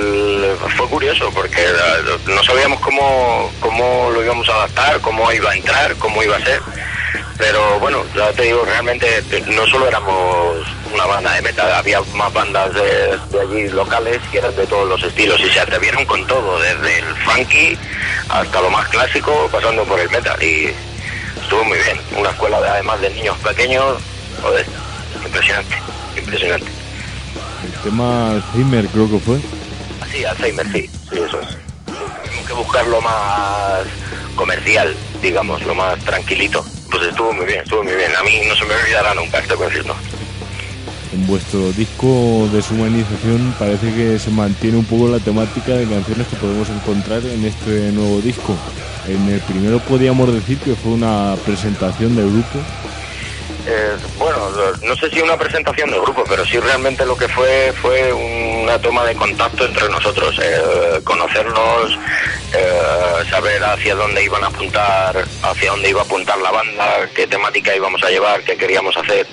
fue curioso porque no sabíamos cómo, cómo lo íbamos a adaptar, cómo iba a entrar, cómo iba a ser. Pero bueno, ya te digo, realmente no solo éramos una banda de metal, había más bandas de, de allí locales que eran de todos los estilos, y se atrevieron con todo, desde el funky hasta lo más clásico, pasando por el metal, y estuvo muy bien. Una escuela de, además de niños pequeños, joder, impresionante, impresionante. El tema Alzheimer creo que fue. Sí, Alzheimer, sí, sí, eso es. Tenemos que buscar lo más comercial, digamos, lo más tranquilito. Pues estuvo muy bien, estuvo muy bien. A mí no se me olvidará nunca este concierto. En vuestro disco de Deshumanización parece que se mantiene un poco la temática de canciones que podemos encontrar en este nuevo disco. En el primero podíamos decir que fue una presentación del grupo. Eh, bueno, no sé si una presentación del grupo, pero sí realmente lo que fue fue una toma de contacto entre nosotros, eh, conocernos, eh, saber hacia dónde iban a apuntar, hacia dónde iba a apuntar la banda, qué temática íbamos a llevar, qué queríamos hacer.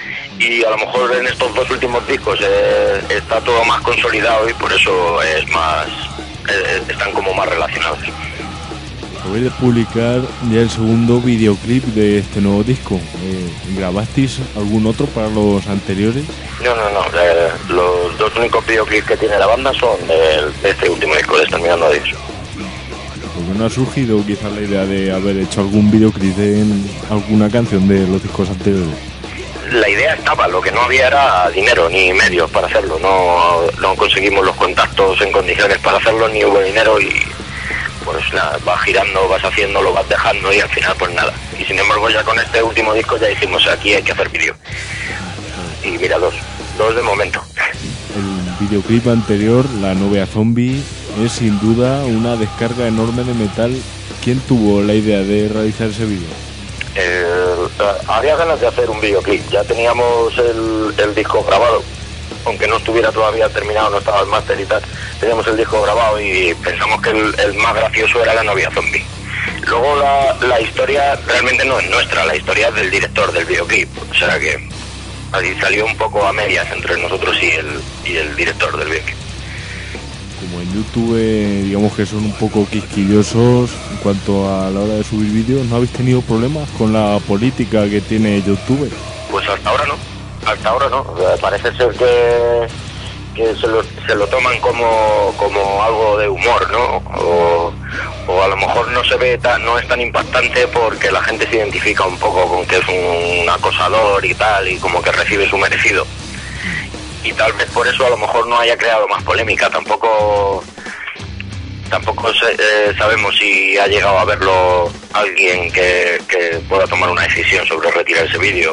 Y a lo mejor en estos dos últimos discos eh, está todo más consolidado, y por eso es más eh, están como más relacionados. Acabáis de publicar ya el segundo videoclip de este nuevo disco. Eh, ¿Grabasteis algún otro para los anteriores? No, no, no. Eh, los dos únicos videoclips que tiene la banda son de, de este último disco, de Exterminando a Dios. ¿Por qué no ha surgido quizás la idea de haber hecho algún videoclip en alguna canción de los discos anteriores? La idea estaba, lo que no había era dinero ni medios para hacerlo. No, no conseguimos los contactos en condiciones para hacerlo, ni hubo dinero, y pues nada, vas girando, vas haciendo, lo vas dejando, y al final pues nada. Y sin embargo ya con este último disco ya dijimos, aquí hay que hacer vídeo. Y y mira, dos, dos de momento. El videoclip anterior, La novia zombie, es sin duda una descarga enorme de metal. ¿Quién tuvo la idea de realizar ese vídeo? Eh, había ganas de hacer un videoclip, ya teníamos el, el disco grabado, aunque no estuviera todavía terminado, no estaba el máster y tal, teníamos el disco grabado y pensamos que el, el más gracioso era La novia zombie. Luego la, la historia realmente no es nuestra, la historia es del director del videoclip, o sea que así salió un poco a medias entre nosotros y el, y el director del videoclip. Como en YouTube, eh, digamos que son un poco quisquillosos en cuanto a la hora de subir vídeos, ¿no habéis tenido problemas con la política que tiene YouTube? Pues hasta ahora no, hasta ahora no, parece ser que, que se, lo, se lo toman como, como algo de humor, ¿no? O, o a lo mejor no se ve tan, no es tan impactante porque la gente se identifica un poco con que es un acosador y tal, y como que recibe su merecido. Y tal vez por eso a lo mejor no haya creado más polémica. Tampoco tampoco se, eh, sabemos si ha llegado a verlo alguien que, que pueda tomar una decisión sobre retirar ese vídeo.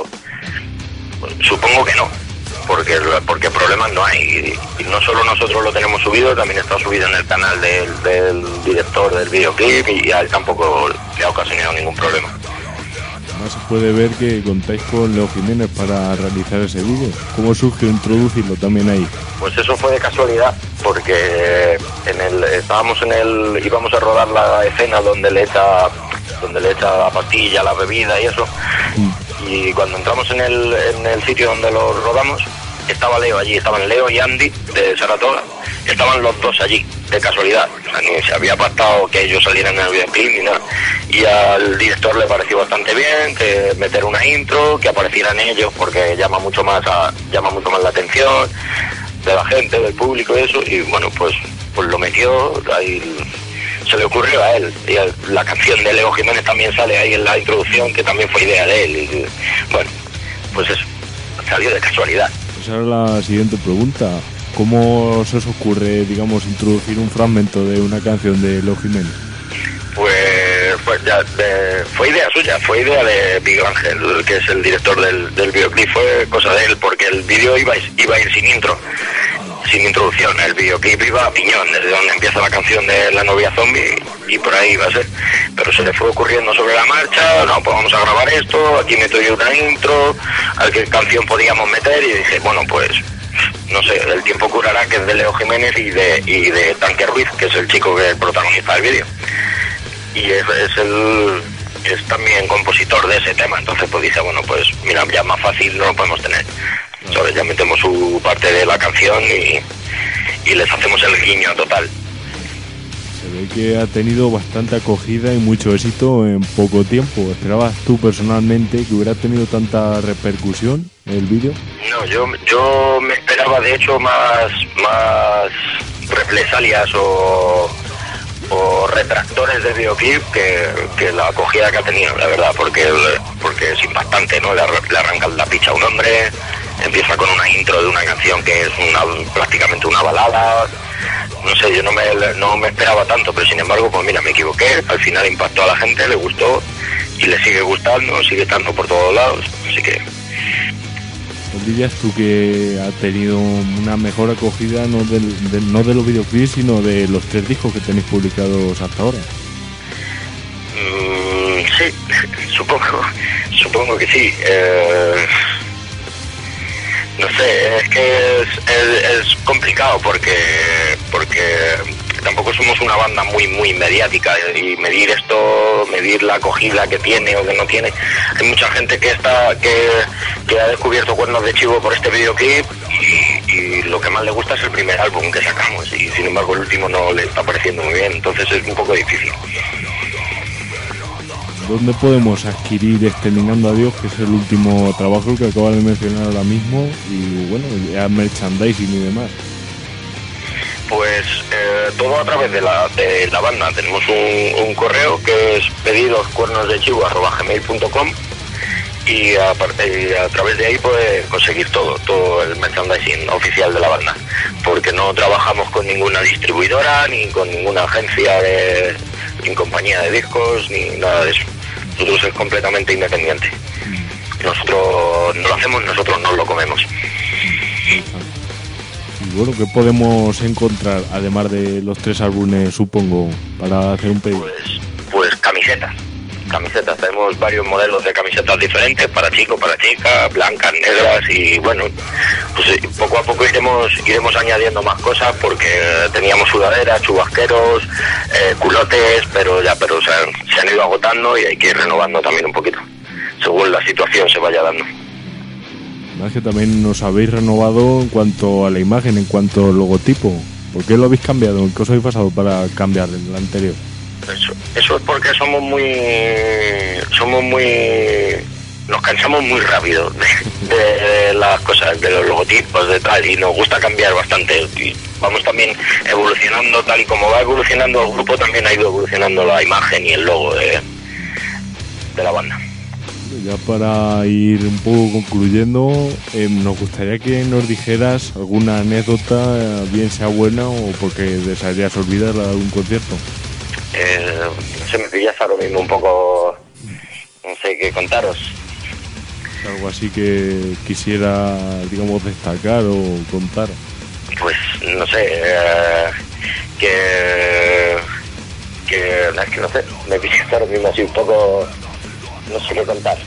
Supongo que no, porque porque problemas no hay. Y no solo nosotros lo tenemos subido, también está subido en el canal del, del director del videoclip y a él tampoco le ha ocasionado ningún problema. Además se puede ver que contáis con Leo Jiménez para realizar ese vídeo. ¿Cómo surgió introducirlo también ahí? Pues eso fue de casualidad, porque en el estábamos en el íbamos a rodar la escena donde le echa donde le echa la pastilla, la bebida y eso. Mm. Y cuando entramos en el en el sitio donde lo rodamos, estaba Leo allí, estaban Leo y Andy de Saratoga, estaban los dos allí, de casualidad, o sea, ni se había pactado que ellos salieran en el videoclip ni nada, y al director le pareció bastante bien que meter una intro, que aparecieran ellos porque llama mucho más a, llama mucho más la atención de la gente, del público y eso, y bueno, pues pues lo metió, ahí se le ocurrió a él, y la canción de Leo Jiménez también sale ahí en la introducción, que también fue idea de él, y bueno, pues eso, salió de casualidad. Esa es la siguiente pregunta. ¿Cómo se os ocurre, digamos, introducir un fragmento de una canción de Leo Jiménez? Pues, pues ya, de, fue idea suya, fue idea de Miguel Ángel, que es el director del, del videoclip, fue cosa de él, porque el vídeo iba, iba a ir sin intro, sin introducción, el videoclip iba a piñón, desde donde empieza la canción de La novia zombie, y por ahí iba a ser, pero se le fue ocurriendo sobre la marcha, no, pues vamos a grabar esto, aquí meto yo una intro, a qué canción podíamos meter, y dije, bueno, pues no sé, El tiempo curará, que es de Leo Jiménez, y de y de Tanque Ruiz, que es el chico que es el protagonista del vídeo, y es, es el es también compositor de ese tema, entonces pues dice, bueno, pues mira, ya más fácil no lo podemos tener, ¿sabes? Ya metemos su parte de la canción y, y les hacemos el guiño total. Se ve que ha tenido bastante acogida y mucho éxito en poco tiempo. ¿Esperabas tú personalmente que hubiera tenido tanta repercusión el vídeo? No, yo yo me esperaba de hecho más más represalias o, o retractores del videoclip que, que la acogida que ha tenido, la verdad, porque porque es impactante, ¿no? Le, le arrancan la picha a un hombre, empieza con una intro de una canción que es una prácticamente una balada. No sé, yo no me, no me esperaba tanto, pero sin embargo, pues mira, me equivoqué, al final impactó a la gente, le gustó y le sigue gustando, sigue estando por todos lados, así que... ¿Dirías tú que ha tenido una mejor acogida no, del, de, no de los videoclips, sino de los tres discos que tenéis publicados hasta ahora? Mm, sí, supongo, supongo que sí. Eh... No sé, es que es, es, es complicado porque porque tampoco somos una banda muy muy mediática y medir esto, medir la acogida que tiene o que no tiene. Hay mucha gente que está que, que ha descubierto Cuernos de Chivo por este videoclip y, y lo que más le gusta es el primer álbum que sacamos y sin embargo el último no le está pareciendo muy bien, entonces es un poco difícil. ¿Dónde podemos adquirir Exterminando a Dios, que es el último trabajo que acabas de mencionar ahora mismo? Y bueno, ya merchandising y demás. Pues eh, todo a través de la, de la banda. Tenemos un, un correo que es pedidoscuernosdechivo arroba gmail punto com y a, y a través de ahí puede conseguir todo, todo el merchandising oficial de la banda. Porque no trabajamos con ninguna distribuidora, ni con ninguna agencia de, ni compañía de discos, ni nada de eso. Nosotros es completamente independiente. nosotros no lo hacemos, nosotros no lo comemos. Y bueno, ¿qué podemos encontrar, además de los tres álbumes, supongo, para hacer un pedido? Pues, pues camisetas. Camisetas, tenemos varios modelos de camisetas diferentes para chicos, para chicas, blancas, negras y bueno, pues poco a poco iremos iremos añadiendo más cosas porque teníamos sudaderas, chubasqueros, eh, culotes, pero ya pero se han, se han ido agotando y hay que ir renovando también un poquito, según la situación se vaya dando. Más que también nos habéis renovado en cuanto a la imagen, en cuanto al logotipo. ¿Por qué lo habéis cambiado? ¿Qué os habéis pasado para cambiar el anterior? Eso, eso es porque somos muy, somos muy, nos cansamos muy rápido de, de las cosas, de los logotipos, de tal, y nos gusta cambiar bastante. Y vamos también evolucionando, tal y como va evolucionando el grupo, también ha ido evolucionando la imagen y el logo de, de la banda. Ya para ir un poco concluyendo, eh, nos gustaría que nos dijeras alguna anécdota, bien sea buena o porque desearías olvidarla de algún concierto. Eh, no sé, me pillas ahora mismo un poco, no sé qué contaros. Algo así que quisiera, digamos, destacar o contar. Pues, no sé, eh, que, que, es que no sé, me pillas ahora mismo así un poco, no sé qué contar.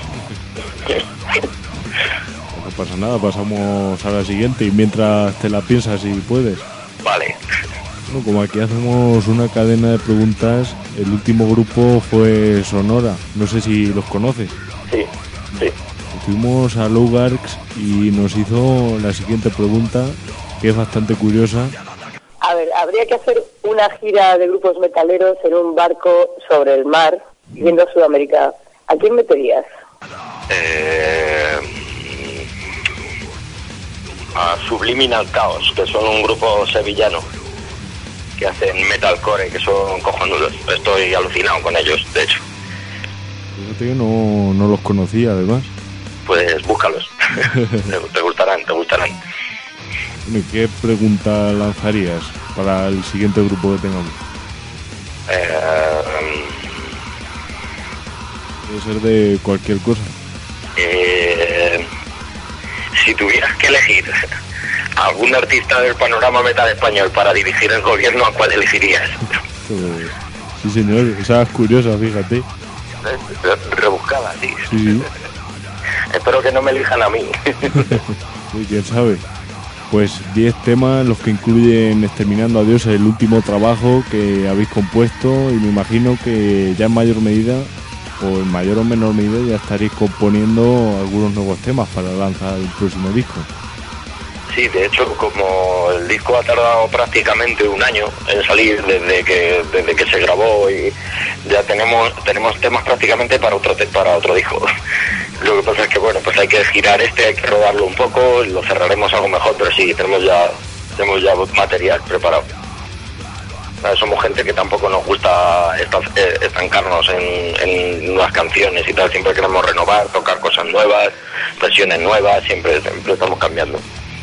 No pasa nada, pasamos a la siguiente y mientras te la piensas si puedes. Vale. Bueno, como aquí hacemos una cadena de preguntas, el último grupo fue Sonora, no sé si los conoces. Sí, sí. Fuimos a Lougarx y nos hizo la siguiente pregunta, que es bastante curiosa. A ver, habría que hacer una gira de grupos metaleros en un barco sobre el mar, yendo a Sudamérica. ¿A quién meterías? Eh, a Subliminal Chaos, que son un grupo sevillano que hacen metalcore, que son cojonudos. Estoy alucinado con ellos, de hecho. Fíjate que no, no los conocía, además. Pues búscalos. te, te gustarán, te gustarán. ¿Y qué pregunta lanzarías para el siguiente grupo que tengamos? Eh, Puede ser de cualquier cosa. Eh, si tuvieras que elegir algún artista del panorama metal español para dirigir el gobierno, ¿a cuál elegirías? Pero, sí, señor, esa es curiosa, fíjate. Rebuscada, sí. Sí, sí. Espero que no me elijan a mí. Sí, quién sabe. Pues diez temas, los que incluyen Exterminando a Dios, el último trabajo que habéis compuesto, y me imagino que ya en mayor medida, o en mayor o menor medida, ya estaréis componiendo algunos nuevos temas para lanzar el próximo disco. Sí, de hecho, como el disco ha tardado prácticamente un año en salir desde que desde que se grabó, y ya tenemos tenemos temas prácticamente para otro para otro disco. Lo que pasa es que bueno, pues hay que girar este, hay que rodarlo un poco, lo cerraremos algo mejor, pero sí, tenemos ya tenemos ya material preparado. Somos gente que tampoco nos gusta estancarnos en, en nuevas canciones y tal, siempre queremos renovar, tocar cosas nuevas, versiones nuevas, siempre, siempre estamos cambiando.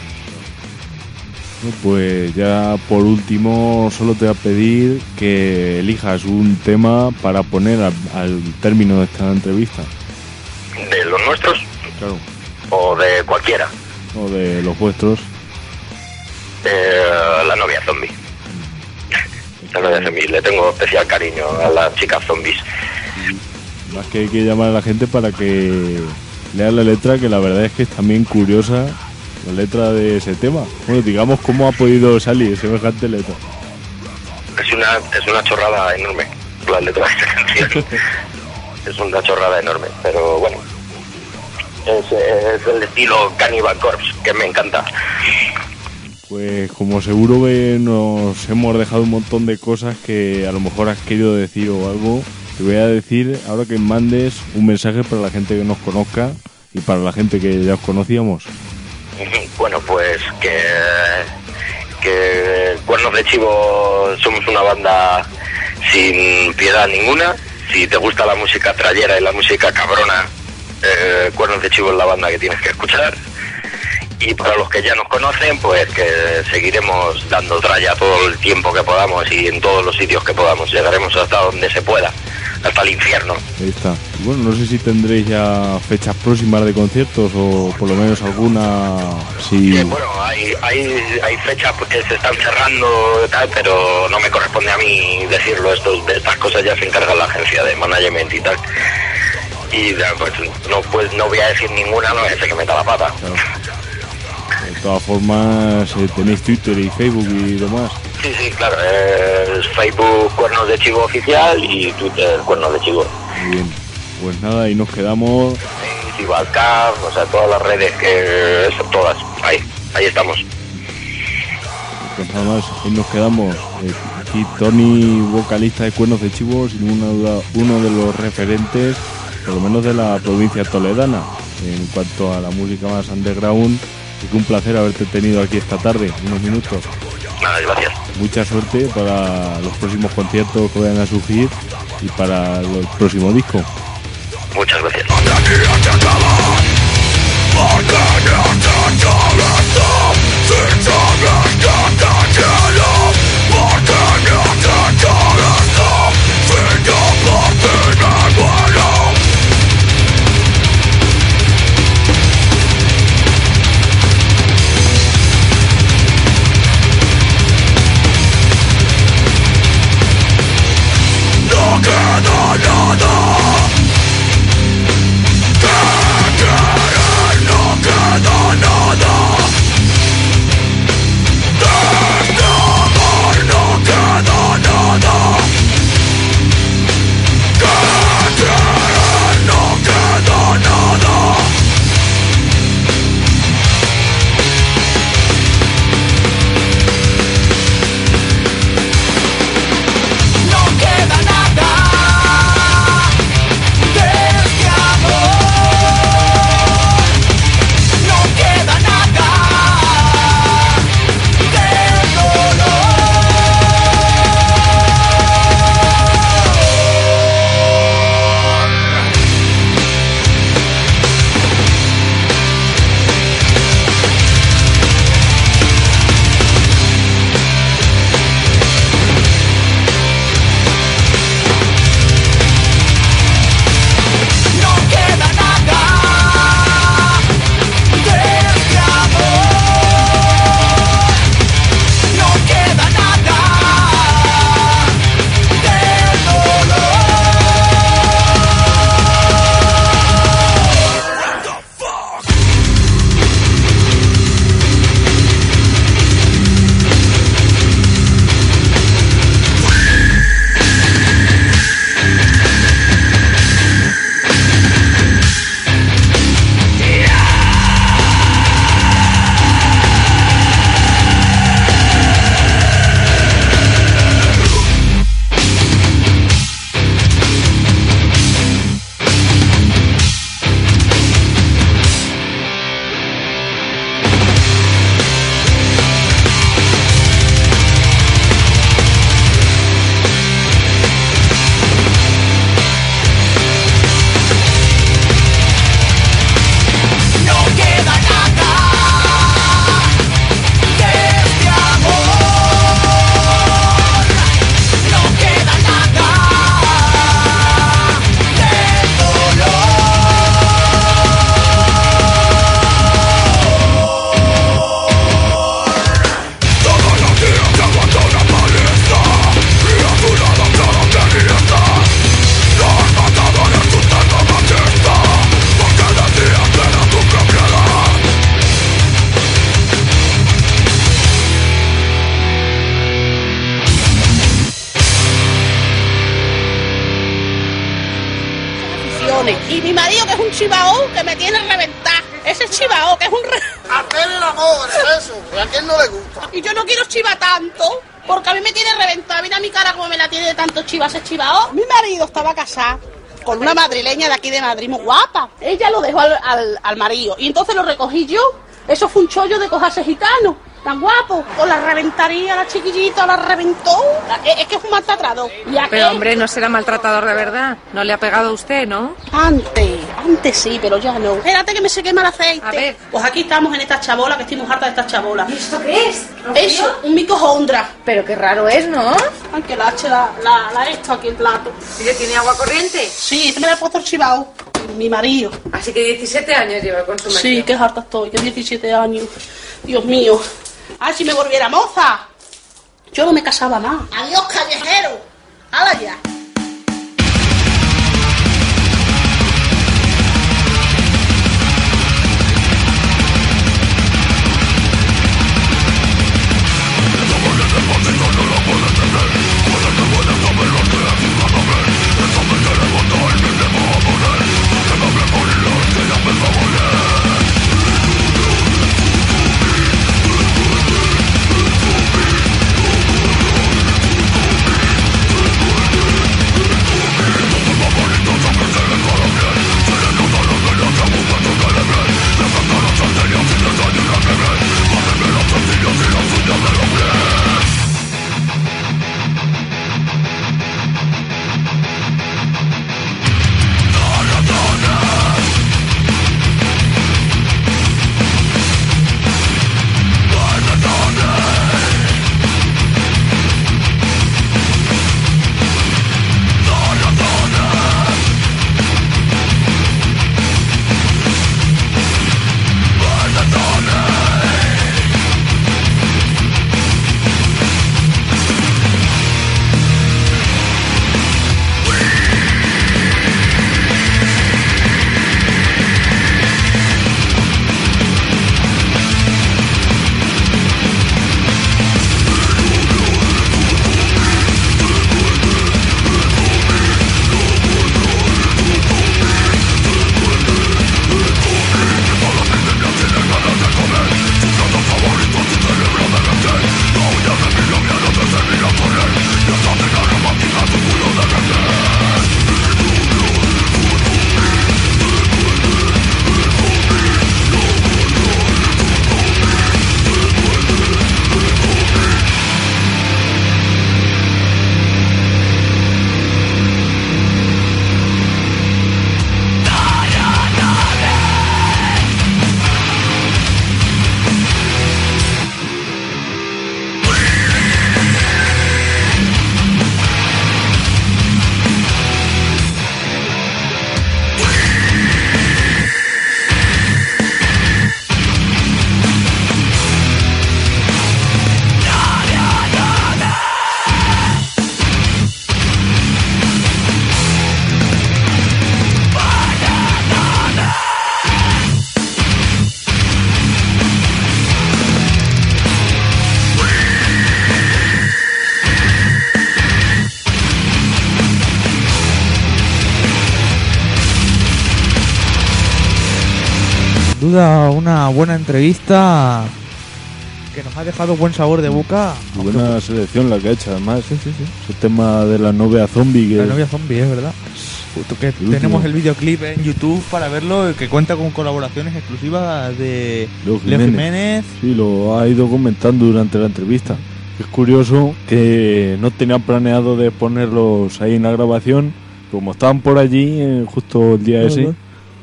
Pues ya por último solo te voy a pedir que elijas un tema para poner al, al término de esta entrevista. ¿De los nuestros? Claro. ¿O de cualquiera? O de los vuestros. Eh, la novia zombie. La novia zombie, le tengo especial cariño a las chicas zombies. Más que hay que llamar a la gente para que lea la letra, que la verdad es que es también curiosa la letra de ese tema. Bueno, digamos cómo ha podido salir semejante letra. Es una es una chorrada enorme la letra de esta canción. Es una chorrada enorme, pero bueno, es, es el estilo Cannibal Corpse, que me encanta. Pues como seguro que nos hemos dejado un montón de cosas que a lo mejor has querido decir o algo, te voy a decir ahora que mandes un mensaje para la gente que nos conozca y para la gente que ya os conocíamos. Bueno, pues que, que Cuernos de Chivo somos una banda sin piedad ninguna. Si te gusta la música trayera y la música cabrona, eh, Cuernos de Chivo es la banda que tienes que escuchar. Y para los que ya nos conocen, pues que seguiremos dando tralla todo el tiempo que podamos y en todos los sitios que podamos. Llegaremos hasta donde se pueda, hasta el infierno. Ahí está. Y bueno, no sé si tendréis ya fechas próximas de conciertos o por lo menos alguna... Sí. Sí, bueno, hay, hay, hay fechas que se están cerrando y tal, pero no me corresponde a mí decirlo. Esto, de estas cosas ya se encarga la agencia de management y tal. Y pues no, pues, no voy a decir ninguna, no es ese que meta la pata. Claro. De todas formas, eh, tenéis Twitter y Facebook y demás. Sí, sí, claro. Es Facebook Cuernos de Chivo Oficial y Twitter Cuernos de Chivo. Muy bien. Pues nada, y nos quedamos... Chivalcap, o sea, todas las redes que... Eso, todas. Ahí, ahí estamos. Pues nada más, ahí nos quedamos. Eh, aquí Tony, vocalista de Cuernos de Chivo, sin ninguna duda uno de los referentes, por lo menos de la provincia toledana, en cuanto a la música más underground. Y que un placer haberte tenido aquí esta tarde, unos minutos. Nada, gracias. Mucha suerte para los próximos conciertos que vayan a surgir y para el próximo disco. Muchas gracias. No queda nada. No queda nada. De este amor no queda nada. Querer no queda nada. No queda nada. Y mi marido, que es un chivaó, que me tiene reventar. Ese chivaó, que es un... Re... Hacer el amor, eso. ¿A quién no le gusta? Y yo no quiero chiva tanto, porque a mí me tiene reventar. Mira mi cara como me la tiene de tanto chiva ese chivaó. Mi marido estaba casado con una madrileña de aquí de Madrid, muy guapa. Ella lo dejó al, al, al marido y entonces lo recogí yo. Eso fue un chollo de cojarse gitano, tan guapo. O la reventaría la chiquillita, la reventó. Es, es que es un maltratado. Pero hombre, no será maltratador de verdad. No le ha pegado a usted, ¿no? Antes, antes sí, pero ya no. Espérate que me se quema el aceite. A ver. Pues aquí estamos en esta chabola, que estoy muy harta de estas chabolas. ¿Y esto qué es? Eso, un microondas. Pero qué raro es, ¿no? Aunque la eche la, la, la esto aquí el plato. ¿Y le tiene agua corriente? Sí, este me la he puesto archivado. Mi marido. Así que diecisiete años lleva con su marido. Sí, qué harta estoy, que diecisiete años. Dios mío. Ay, si me volviera moza. Yo no me casaba más. Adiós, callejero. ¡Hala ya! duda una buena entrevista que nos ha dejado buen sabor de boca. Buena selección la que ha hecho, además. Sí, sí, sí. El tema de la novia zombie. Que la novia zombie, es verdad. Justo que el tenemos último. El videoclip en YouTube para verlo, que cuenta con colaboraciones exclusivas de Leo Jiménez. Jiménez. Sí, lo ha ido comentando durante la entrevista. Es curioso que no tenían planeado de ponerlos ahí en la grabación. Como estaban por allí, eh, justo el día ese,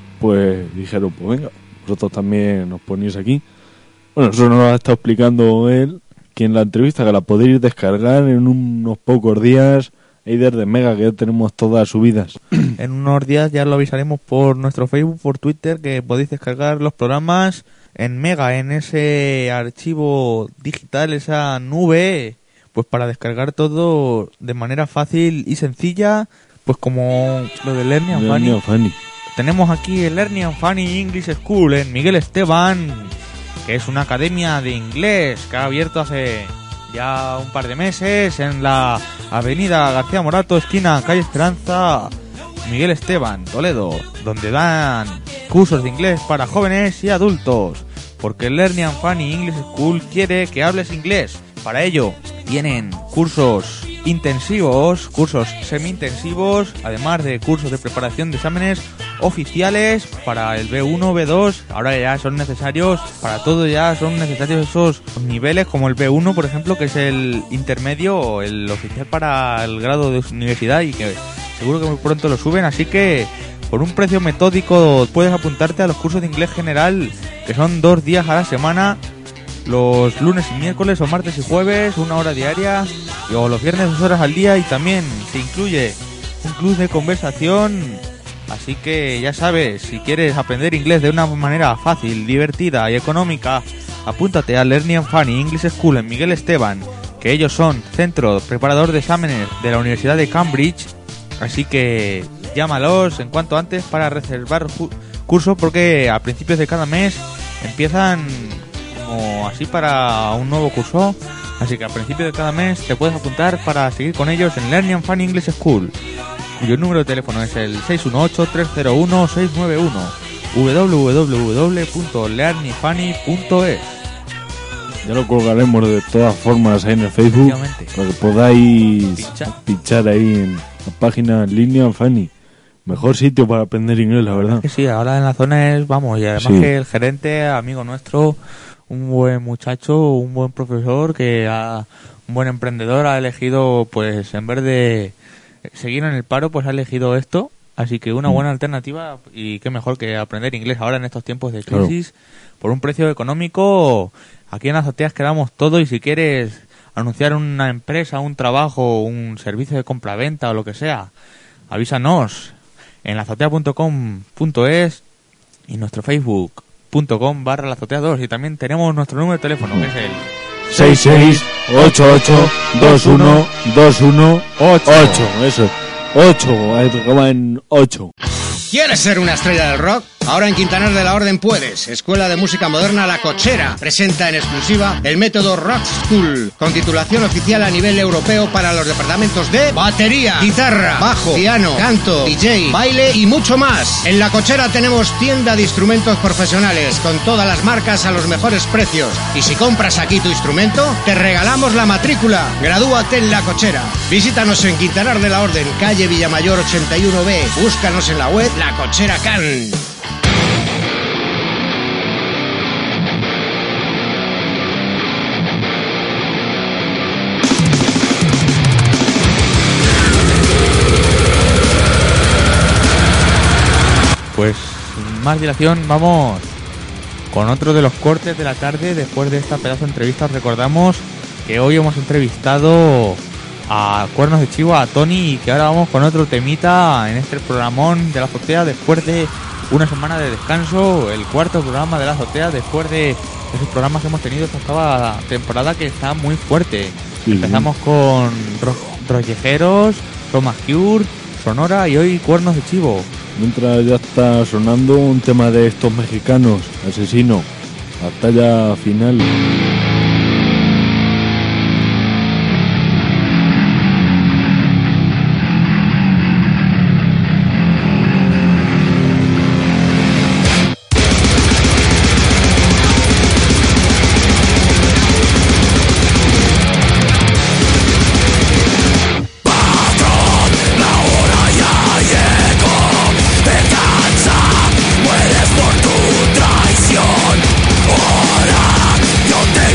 pues dijeron, pues venga, vosotros también nos ponéis aquí. Bueno, eso nos lo ha estado explicando él, que en la entrevista, que la podéis descargar en unos pocos días, ahí desde Mega, que ya tenemos todas subidas. En unos días ya lo avisaremos por nuestro Facebook, por Twitter, que podéis descargar los programas en Mega, en ese archivo digital, esa nube, pues para descargar todo de manera fácil y sencilla, pues como lo de Learning and Funny. Funny. Tenemos aquí el Learning and Funny English School en Miguel Esteban, que es una academia de inglés que ha abierto hace ya un par de meses en la avenida García Morato, esquina calle Esperanza, Miguel Esteban, Toledo, donde dan cursos de inglés para jóvenes y adultos, porque el Learning and Funny English School quiere que hables inglés. Para ello tienen cursos intensivos, cursos semi-intensivos, además de cursos de preparación de exámenes oficiales para el B uno, B dos. Ahora ya son necesarios, para todo ya son necesarios esos niveles como el B uno, por ejemplo, que es el intermedio o el oficial para el grado de universidad, y que seguro que muy pronto lo suben. Así que por un precio metódico puedes apuntarte a los cursos de inglés general, que son dos días a la semana, los lunes y miércoles o martes y jueves, una hora diaria, y o los viernes dos horas al día, y también se incluye un club de conversación. Así que ya sabes, si quieres aprender inglés de una manera fácil, divertida y económica, apúntate a Learning and Funny English School en Miguel Esteban, que ellos son centro preparador de exámenes de la Universidad de Cambridge. Así que llámalos en cuanto antes para reservar cursos, porque a principios de cada mes empiezan como así para un nuevo curso. Así que a principios de cada mes te puedes apuntar para seguir con ellos en Learning and Funny English School, cuyo número de teléfono es el seis uno ocho, tres cero uno, seis nueve uno, w w w punto learning funny punto es. Ya lo colgaremos de todas formas ahí en el Facebook, para que podáis Pincha. pinchar ahí en la página Learning and Funny. Mejor sitio para aprender inglés, la verdad. Que sí, ahora en la zona es, vamos, y además Sí. que el gerente, amigo nuestro, un buen muchacho, un buen profesor, que ha, un buen emprendedor, ha elegido, pues en vez de seguir en el paro, pues ha elegido esto. Así que una buena alternativa, y qué mejor que aprender inglés ahora en estos tiempos de crisis, claro, por un precio económico. Aquí en Azoteas quedamos todo, y si quieres anunciar una empresa, un trabajo, un servicio de compraventa o lo que sea, avísanos en lazotea punto com punto es y nuestro facebook.com barra lazotea dos, y también tenemos nuestro número de teléfono, que es el seis seis ocho ocho dos uno dos uno ocho. Eso, ocho, acaba en ocho. ¿Quieres ser una estrella del rock? Ahora en Quintanar de la Orden puedes. Escuela de Música Moderna La Cochera presenta en exclusiva el método Rock School, con titulación oficial a nivel europeo para los departamentos de batería, guitarra, bajo, piano, canto, D J, baile y mucho más. En La Cochera tenemos tienda de instrumentos profesionales con todas las marcas a los mejores precios. Y si compras aquí tu instrumento, te regalamos la matrícula. Gradúate en La Cochera. Visítanos en Quintanar de la Orden, calle Villamayor ochenta y uno B. Búscanos en la web La Cochera Can. Pues sin más dilación vamos con otro de los cortes de la tarde. Después de esta pedazo de entrevista, os recordamos que hoy hemos entrevistado a Cuernos de Chivo, a Tony, y que ahora vamos con otro temita en este programón de La Azotea, después de una semana de descanso, el cuarto programa de La Azotea, después de esos programas que hemos tenido esta octava temporada, que está muy fuerte. Sí. Empezamos con Ro- Rollejeros, Thomas Cure, Sonora, y hoy Cuernos de Chivo. Mientras ya está sonando un tema de estos mexicanos, Asesino, batalla final. Mueres por tu traición. Ahora yo te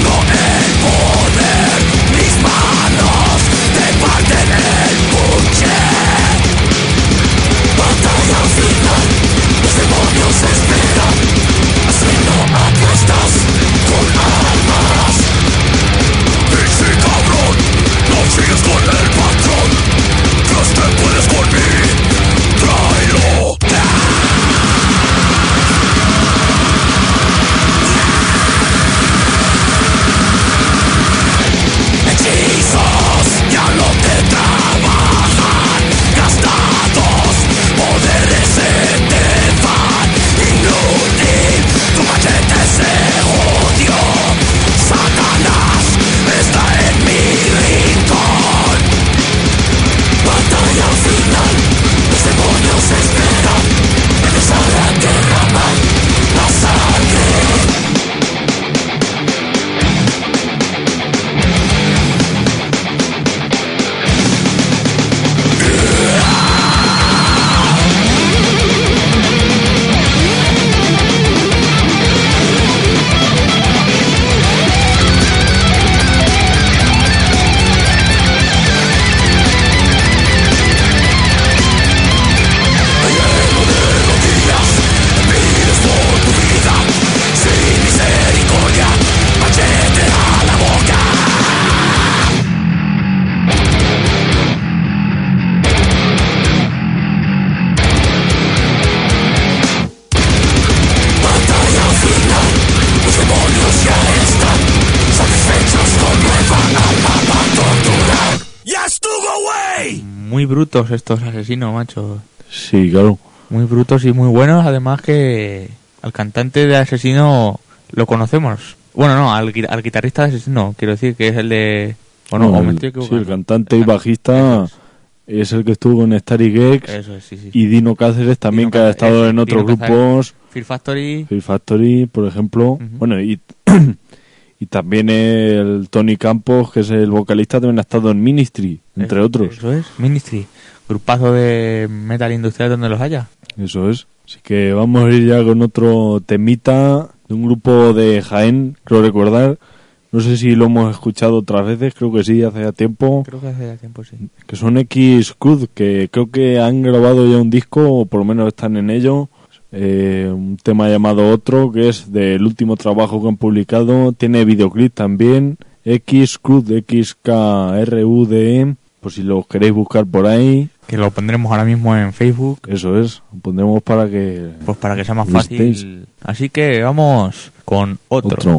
muy brutos estos asesinos, macho. Sí, claro. Muy brutos y muy buenos, además que al cantante de Asesino lo conocemos. Bueno, no, al, al guitarrista de Asesino, quiero decir que es el de... Bueno, no, o me el, estoy equivocando. Sí, el cantante y bajista es el que estuvo con Starry Gex. Eso es, sí, sí. Y Dino Cáceres también, Dino que ha estado en otros Dino grupos. Fear Factory. Fear Factory, por ejemplo. Uh-huh. Bueno, y... Y también el Tony Campos, que es el vocalista, también ha estado en Ministry, entre eso, otros. Eso es, Ministry. Grupazo de metal industrial donde los haya. Eso es. Así que vamos a ir ya con otro temita de un grupo de Jaén, creo recordar. No sé si lo hemos escuchado otras veces, creo que sí, hace ya tiempo. Creo que hace ya tiempo, sí. Que son X-Crud, que creo que han grabado ya un disco, o por lo menos están en ello. Eh, un tema llamado Otro, que es del último trabajo que han publicado. Tiene videoclip también. X-Crud, X K R U D E, por si lo queréis buscar por ahí. Que lo pondremos ahora mismo en Facebook. Eso es, lo pondremos para que... Pues para que sea más fácil. Estéis. Así que vamos con Otro. Otro.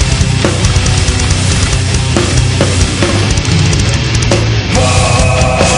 Oh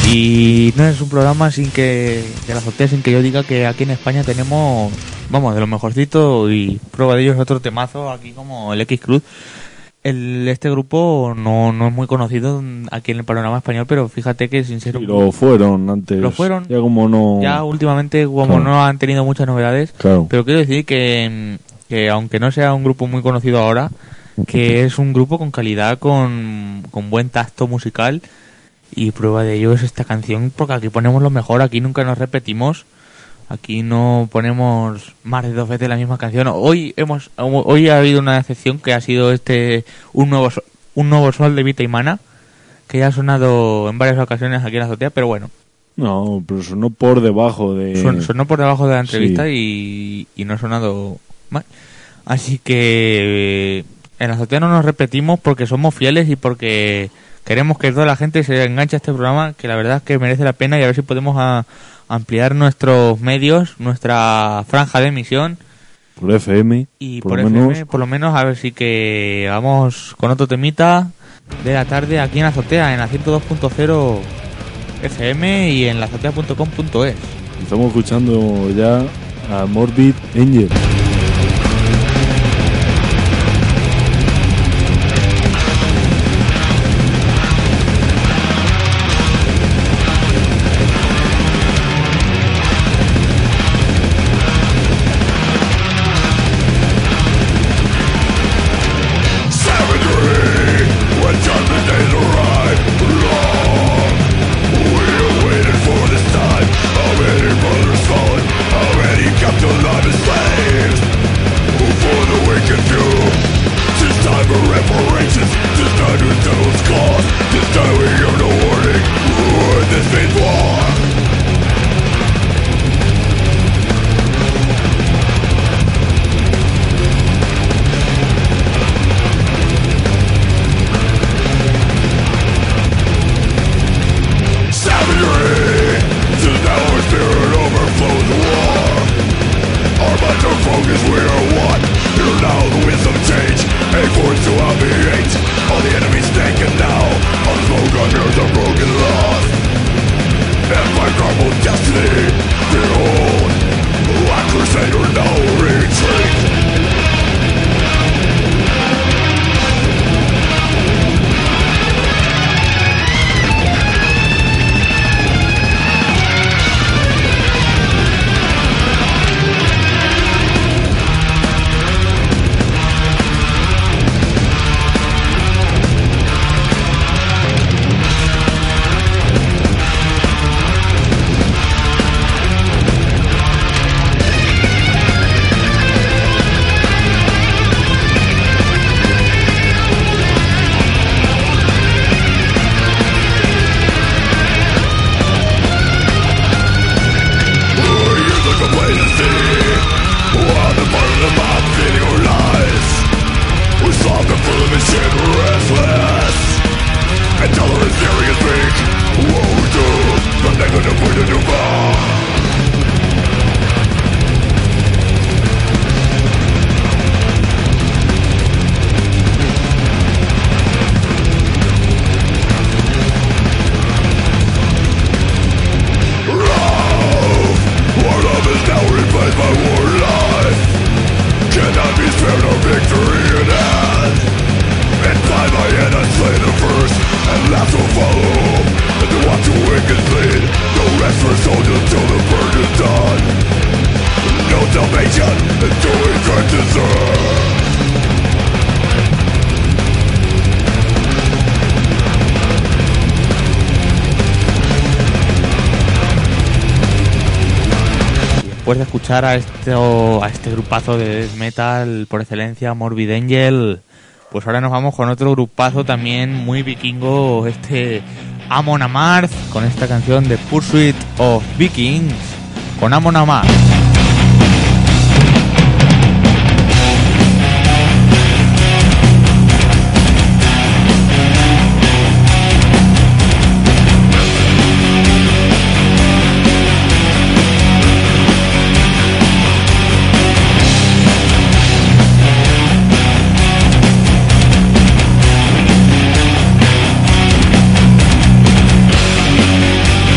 Y no es un programa sin que de la azotea, sin que yo diga que aquí en España tenemos, vamos, de lo mejorcito, y prueba de ello es otro temazo aquí como el X-Cruz. El, este grupo no, no es muy conocido aquí en el panorama español, pero fíjate que sin ser... Y lo fueron antes. Lo fueron. Ya como no... Ya últimamente como Claro. no han tenido muchas novedades. Claro. Pero quiero decir que, que aunque no sea un grupo muy conocido ahora, que es un grupo con calidad, con, con buen tacto musical, y prueba de ello es esta canción, porque aquí ponemos lo mejor, aquí nunca nos repetimos. Aquí no ponemos más de dos veces la misma canción. Hoy hemos hoy ha habido una excepción que ha sido este un nuevo sol, un nuevo sol de Vita y Mana, que ya ha sonado en varias ocasiones aquí en la azotea, pero bueno. No, pero sonó por debajo de... Son, sonó por debajo de la entrevista, sí. y, y no ha sonado mal. Así que en la azotea no nos repetimos porque somos fieles y porque queremos que toda la gente se enganche a este programa, que la verdad es que merece la pena, y a ver si podemos a, ampliar nuestros medios, nuestra franja de emisión. Por F M. Y por, por lo F M, menos. por lo menos, a ver si que vamos con otro temita de la tarde aquí en la azotea, en la ciento dos punto cero F M y en la azotea punto com punto es. Estamos escuchando ya a Morbid Angel. Después de escuchar a este, a este grupazo de death metal por excelencia, Morbid Angel, pues ahora nos vamos con otro grupazo también muy vikingo, este Amon Amarth, con esta canción de Pursuit of Vikings, con Amon Amarth. We'll be right back.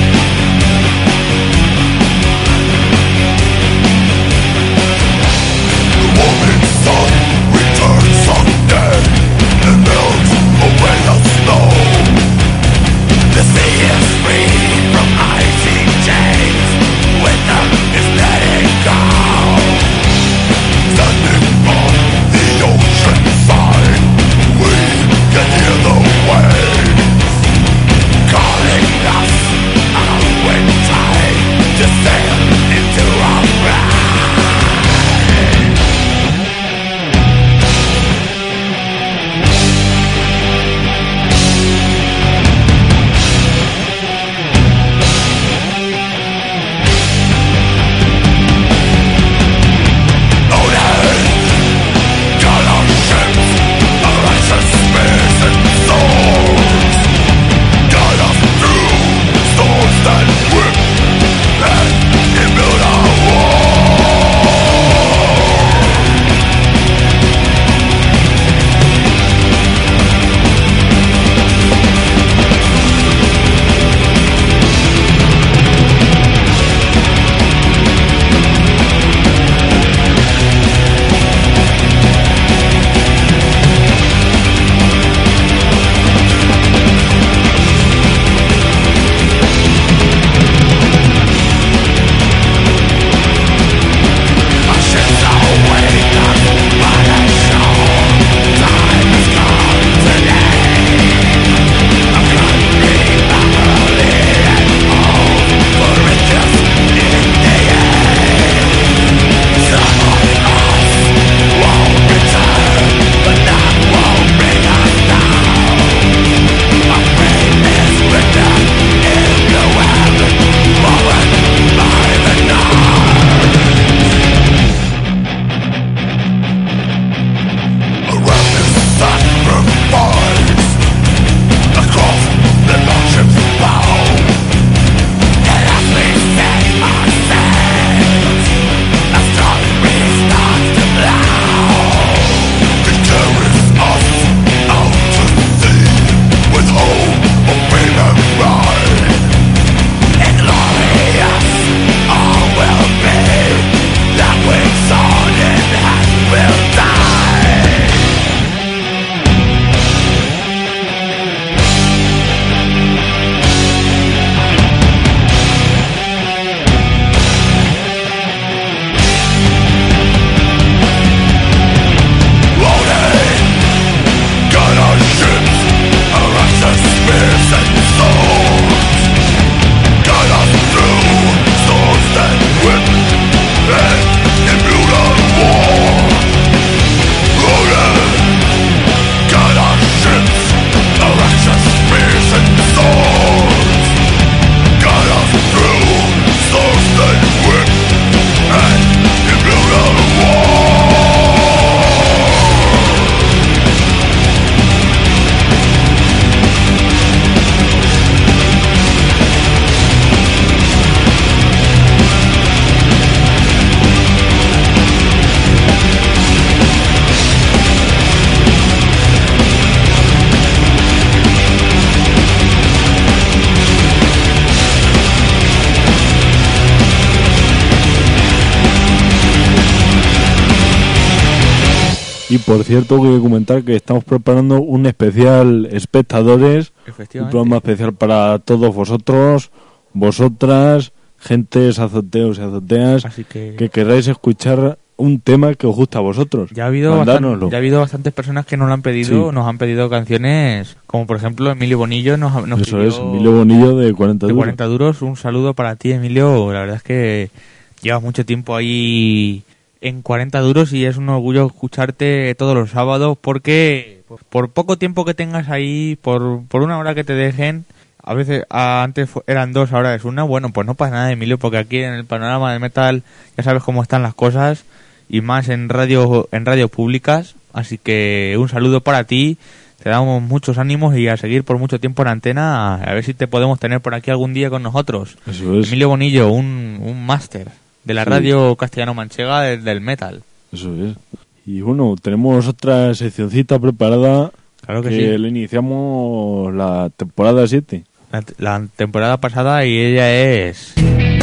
Y por cierto, quiero comentar que estamos preparando un especial espectadores, un programa especial para todos vosotros, vosotras, gentes, azoteos y azoteas, Así que... que queráis escuchar un tema que os gusta a vosotros. Ya ha habido, bastante, ya ha habido bastantes personas que nos lo han pedido, sí. Nos han pedido canciones, como por ejemplo Emilio Bonillo nos, nos Eso pidió... es, Emilio Bonillo de cuarenta duros. De cuarenta duros, un saludo para ti, Emilio. La verdad es que llevas mucho tiempo ahí en cuarenta duros y es un orgullo escucharte todos los sábados porque por poco tiempo que tengas ahí, por, por una hora que te dejen, a veces a, antes eran dos, ahora es una, bueno, pues no pasa nada, Emilio, porque aquí en el panorama del metal ya sabes cómo están las cosas y más en radio en radios públicas, así que un saludo para ti, te damos muchos ánimos y a seguir por mucho tiempo en antena, a ver si te podemos tener por aquí algún día con nosotros. Eso es. Emilio Bonillo, un, un máster de la sí. radio castellano-manchega del, del metal. Eso es. Y bueno, tenemos otra seccioncita preparada, claro que, que sí. le iniciamos la temporada siete. La, la temporada pasada y ella es...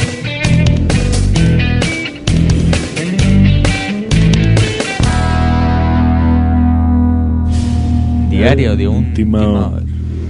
Diario de un timador.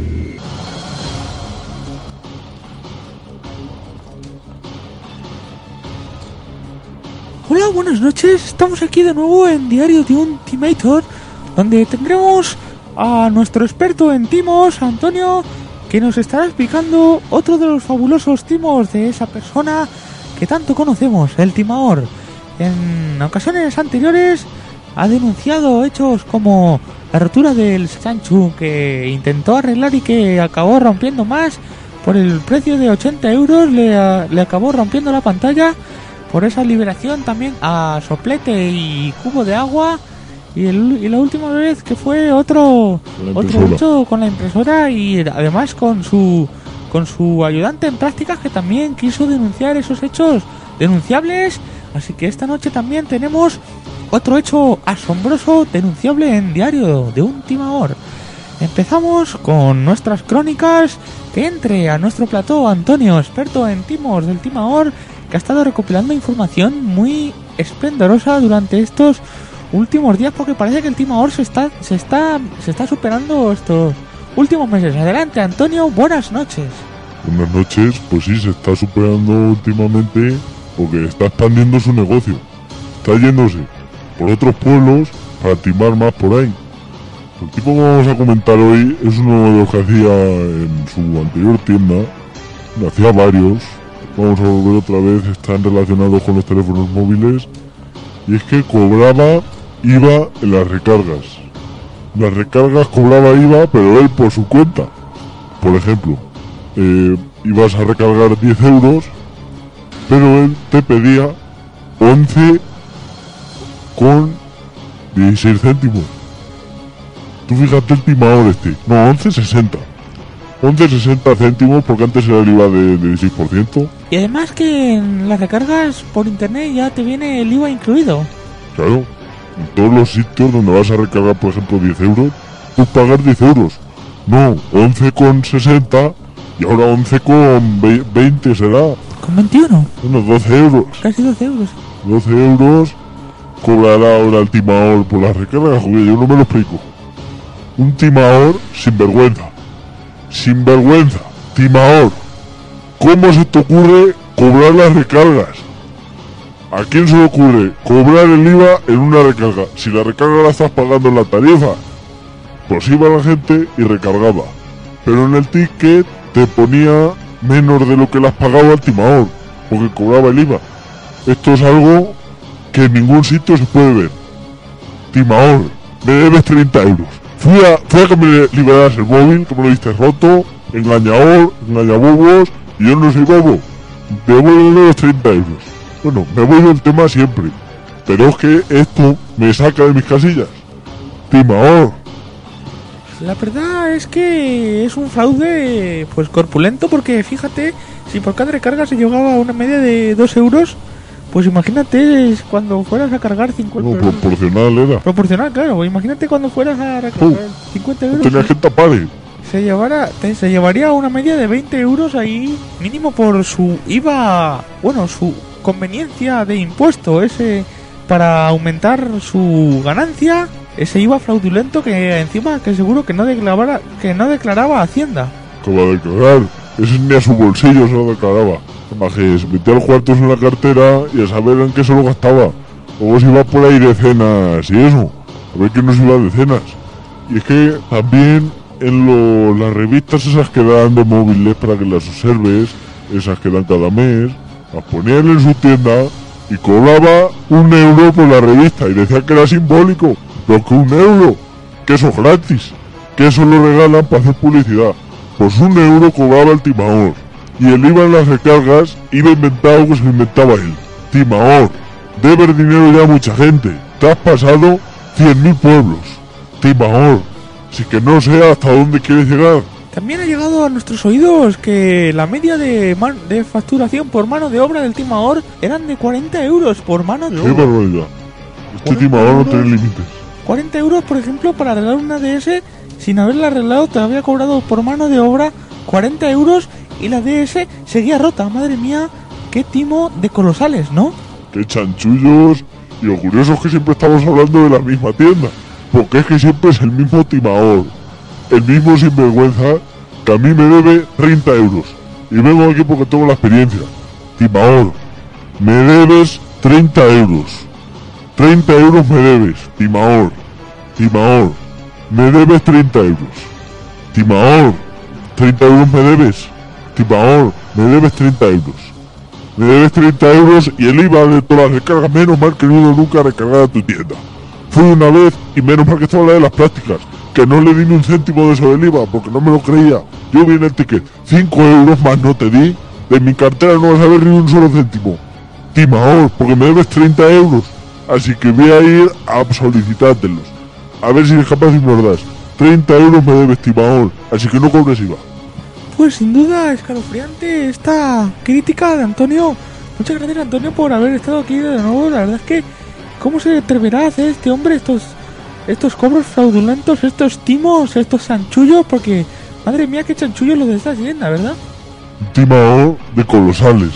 Hola, buenas noches. Estamos aquí de nuevo en Diario de un Timator, donde tendremos a nuestro experto en timos, Antonio, que nos estará explicando otro de los fabulosos timos de esa persona que tanto conocemos, el timador. En ocasiones anteriores ha denunciado hechos como la rotura del Sanchu, que intentó arreglar y que acabó rompiendo más. Por el precio de ochenta euros le, a, le acabó rompiendo la pantalla. Por esa liberación también a soplete y cubo de agua. Y, el, y la última vez que fue otro otro hecho con la impresora y además con su con su ayudante en prácticas, que también quiso denunciar esos hechos denunciables. Así que esta noche también tenemos otro hecho asombroso denunciable en Diario de un Timador. Empezamos con nuestras crónicas. Que entre a nuestro plató Antonio, experto en timos del Timador, que ha estado recopilando información muy esplendorosa durante estos últimos días, porque parece que el timador se está se está se está superando estos últimos meses. Adelante, Antonio, buenas noches. Buenas noches. Pues sí, se está superando últimamente porque está expandiendo su negocio, está yéndose por otros pueblos para timar más por ahí. El tipo que vamos a comentar hoy es uno de los que hacía en su anterior tienda, hacía varios, vamos a volver otra vez, están relacionados con los teléfonos móviles, y es que cobraba I V A en las recargas. Las recargas cobraba I V A, pero él por su cuenta. Por ejemplo, eh, ibas a recargar diez euros, pero él te pedía once con dieciséis céntimos. Tú fíjate el timador este. No, once sesenta. once sesenta céntimos, porque antes era el I V A de, de dieciséis por ciento. Y además que en las recargas por internet ya te viene el I V A incluido. Claro, en todos los sitios donde vas a recargar, por ejemplo, diez euros, tú pagas diez euros. No, once con sesenta y ahora once con veinte será. ¿Con veintiuno? Unos doce euros. Casi doce euros. doce euros cobrará ahora el timador por las recargas, joder, yo no me lo explico. Un timador sin vergüenza. Sin vergüenza. Timador. ¿Cómo se te ocurre cobrar las recargas? ¿A quién se le ocurre cobrar el I V A en una recarga? Si la recarga la estás pagando en la tarifa, pues iba la gente y recargaba. Pero en el ticket te ponía menos de lo que le has pagado al timador, porque cobraba el I V A. Esto es algo que en ningún sitio se puede ver. Timador, me debes treinta euros. Fui a, fui a que me liberaras el móvil, que me lo diste roto, engañador, engañabobos, y yo no soy bobo. Devuélveme los treinta euros. Bueno, me voy del tema siempre, pero es que esto me saca de mis casillas. Timador. La verdad es que es un fraude pues corpulento, porque fíjate, si por cada recarga se llegaba a una media de dos euros, pues imagínate cuando fueras a cargar cincuenta euros. No, proporcional era. Proporcional, claro. Imagínate cuando fueras a recargar uh, cincuenta euros. Tenía que tapar. Se, llevara, te, se llevaría una media de veinte euros ahí, mínimo por su I V A, bueno, su conveniencia de impuesto ese para aumentar su ganancia. ese I V A fraudulento que encima que seguro que no declaraba, que no declaraba Hacienda. ¿Qué va a declarar? Ese ni a su bolsillo se lo declaraba. Además que se metía los cuartos en la cartera y a saber en qué se lo gastaba. Luego se iba por ahí de cenas y eso. A ver quién nos iba de cenas. Y es que también en lo, las revistas esas que dan de móviles para que las observes, esas que dan cada mes, las ponían en su tienda y cobraba un euro por la revista y decía que era simbólico. Pero que un euro, que eso es gratis, que eso lo regalan para hacer publicidad. Pues un euro cobraba el timador. Y el I V A en las recargas iba inventado que se lo inventaba él. Timador, debes dinero ya a mucha gente. Te has pasado cien mil pueblos. Timador, si que no sé hasta dónde quieres llegar. También ha llegado a nuestros oídos que la media de, man, de facturación por mano de obra del timador eran de cuarenta euros por mano de obra. ¡Qué barbaridad! Este timador no tiene límites. cuarenta euros, por ejemplo, para arreglar una D S, sin haberla arreglado, te había cobrado por mano de obra cuarenta euros y la D S seguía rota. Madre mía, qué timo de colosales, ¿no? ¡Qué chanchullos! Y lo curioso es que siempre estamos hablando de la misma tienda. Porque es que siempre es el mismo timador, el mismo sinvergüenza, que a mí me debe treinta euros. Y vengo aquí porque tengo la experiencia. Timador, me debes treinta euros. treinta euros me debes, timador. Timador, me debes treinta euros. Timador, treinta euros me debes. Timador, me debes treinta euros. Me debes treinta euros y el I V A de todas las recargas, menos mal que no he ido nunca a recargar a tu tienda. Fui una vez y menos mal que estaba la de las prácticas, que no le di ni un céntimo de eso del I V A porque no me lo creía. Yo vi en el ticket, cinco euros más no te di, de mi cartera no vas a ver ni un solo céntimo. Timador, porque me debes treinta euros, así que voy a ir a solicitártelos. A ver si eres capaz y me los das. treinta euros me debes, timador, así que no cobres I V A. Pues sin duda escalofriante esta crítica de Antonio. Muchas gracias, Antonio, por haber estado aquí de nuevo. La verdad es que ¿cómo se atreverá a hacer este hombre estos estos cobros fraudulentos, estos timos, estos chanchullos? Porque, madre mía, qué chanchullos los de esta tienda, ¿verdad? Un timador de colosales.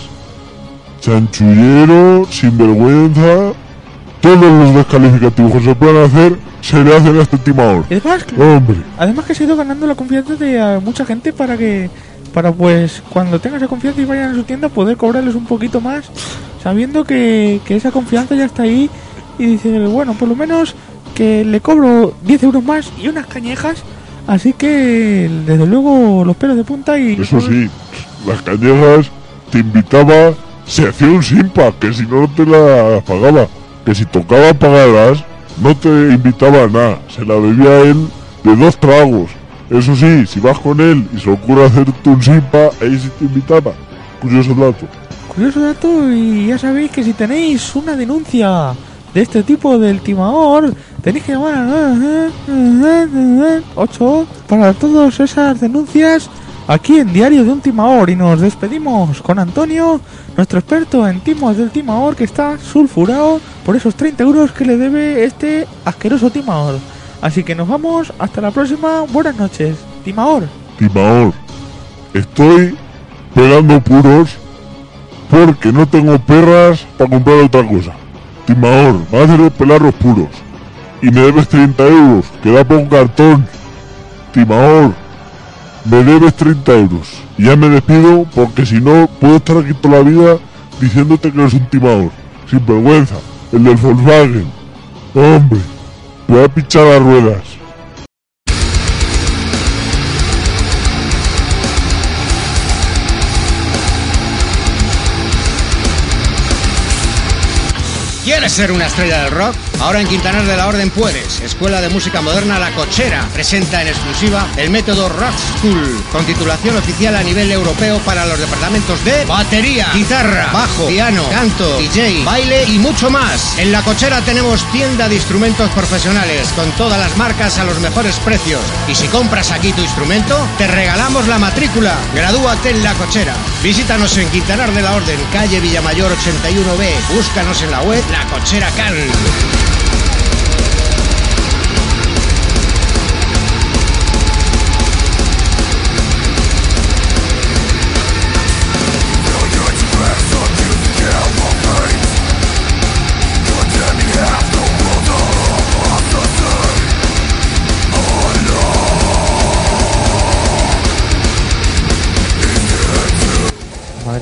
Chanchullero, sinvergüenza. Todos los descalificativos que se puedan hacer se le hacen a este timador. Y además, hombre. Además que se ha ido ganando la confianza de uh, mucha gente para que, para pues, cuando tenga esa confianza y vayan a su tienda, poder cobrarles un poquito más, sabiendo que, que esa confianza ya está ahí. Y dice, bueno, por lo menos que le cobro diez euros más y unas cañejas. Así que, desde luego, los pelos de punta y... Eso sí, las cañejas te invitaba, se hacía un simpa, que si no, no te las pagaba. Que si tocaba pagarlas, no te invitaba a nada. Se la bebía él de dos tragos. Eso sí, si vas con él y se le ocurre hacerte un simpa, ahí sí te invitaba. Curioso dato. Curioso dato, y ya sabéis que si tenéis una denuncia de este tipo del timador, tenéis que llamar a ocho para todas esas denuncias aquí en Diario de un Timador. Y nos despedimos con Antonio, nuestro experto en timos del timador, que está sulfurado por esos treinta euros que le debe este asqueroso timador. Así que nos vamos, hasta la próxima, buenas noches, timador. Timador, estoy pegando puros porque no tengo perras para comprar otra cosa. Timador, me vas a hacer pelar los puros y me debes treinta euros, que da por un cartón. Timador, me debes treinta euros y ya me despido, porque si no puedo estar aquí toda la vida diciéndote que eres un timador sin vergüenza, el del Volkswagen. Hombre, voy a pinchar las ruedas. ¿Quieres ser una estrella del rock? Ahora en Quintanar de la Orden puedes. Escuela de Música Moderna La Cochera presenta en exclusiva el método Rock School, con titulación oficial a nivel europeo para los departamentos de batería, guitarra, bajo, piano, canto, D J, baile y mucho más. En La Cochera tenemos tienda de instrumentos profesionales con todas las marcas a los mejores precios. Y si compras aquí tu instrumento, te regalamos la matrícula. Gradúate en La Cochera. Visítanos en Quintanar de la Orden, calle Villamayor ochenta y uno B. Búscanos en la web La Cochera Can. Condemning half the world of opposition.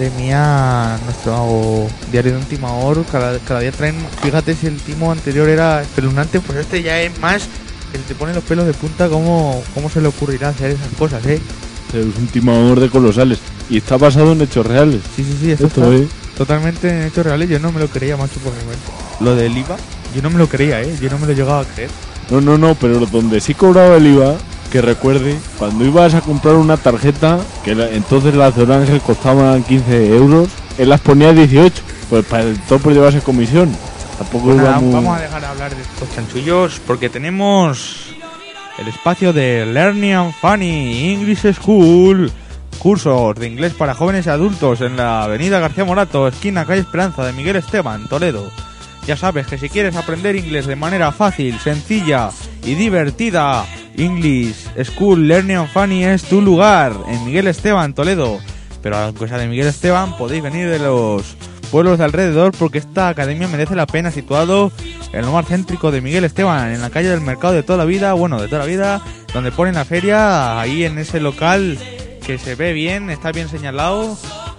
Madre mía, nuestro diario de un timador, cada, cada día traen, fíjate si el timo anterior era espeluznante, pues este ya es más, que te pone los pelos de punta, cómo, cómo se le ocurrirá hacer esas cosas, ¿eh? Es un timador de colosales y está basado en hechos reales. Sí, sí, sí, esto, esto está ¿eh? totalmente en hechos reales, yo no me lo creía, macho, por el momento. Lo del I V A, yo no me lo creía, ¿eh? Yo no me lo llegaba a creer. No, no, no, pero donde sí cobraba el I V A, que recuerde, cuando ibas a comprar una tarjeta, que la, entonces las de Orange costaban quince euros, él las ponía dieciocho, pues para el todo por llevarse comisión. Tampoco Pues nada, íbamos... vamos a dejar de hablar de estos chanchullos porque tenemos el espacio de Learning and Funny English School, cursos de inglés para jóvenes y adultos en la avenida García Morato, esquina calle Esperanza de Miguel Esteban, Toledo. Ya sabes que si quieres aprender inglés de manera fácil, sencilla y divertida, English School Learning and Funny es tu lugar, en Miguel Esteban, Toledo. Pero aunque sea de Miguel Esteban, podéis venir de los pueblos de alrededor porque esta academia merece la pena, situado en lo más céntrico de Miguel Esteban, en la calle del mercado de toda la vida, bueno, de toda la vida, donde ponen la feria, ahí en ese local que se ve bien, está bien señalado.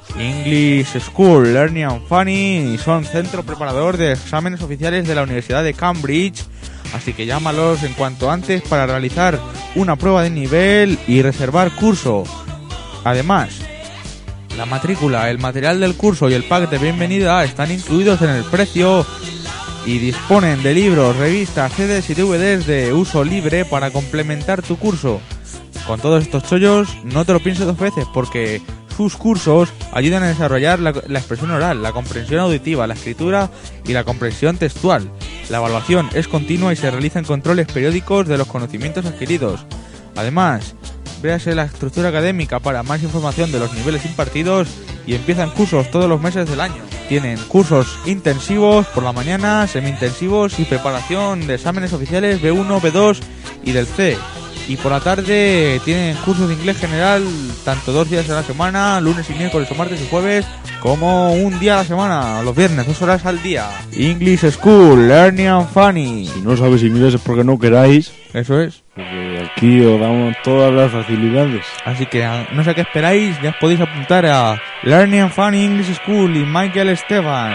English School Learning and Funny, y son centro preparador de exámenes oficiales de la Universidad de Cambridge, así que llámalos en cuanto antes para realizar una prueba de nivel y reservar curso. Además, la matrícula, el material del curso y el pack de bienvenida están incluidos en el precio y disponen de libros, revistas, C Ds y D V Ds de uso libre para complementar tu curso. Con todos estos chollos, no te lo pienses dos veces porque sus cursos ayudan a desarrollar la, la expresión oral, la comprensión auditiva, la escritura y la comprensión textual. La evaluación es continua y se realizan controles periódicos de los conocimientos adquiridos. Además, véase la estructura académica para más información de los niveles impartidos y empiezan cursos todos los meses del año. Tienen cursos intensivos por la mañana, semi-intensivos y preparación de exámenes oficiales B uno, B dos y del C. Y por la tarde tienen cursos de inglés general tanto dos días a la semana, lunes y miércoles o martes y jueves, como un día a la semana, los viernes, dos horas al día. English School, Learning and Funny. Si no sabes inglés es porque no queráis. Eso es. Porque aquí os damos todas las facilidades. Así que no sé qué esperáis, ya os podéis apuntar a Learning and Funny English School y Michael Esteban.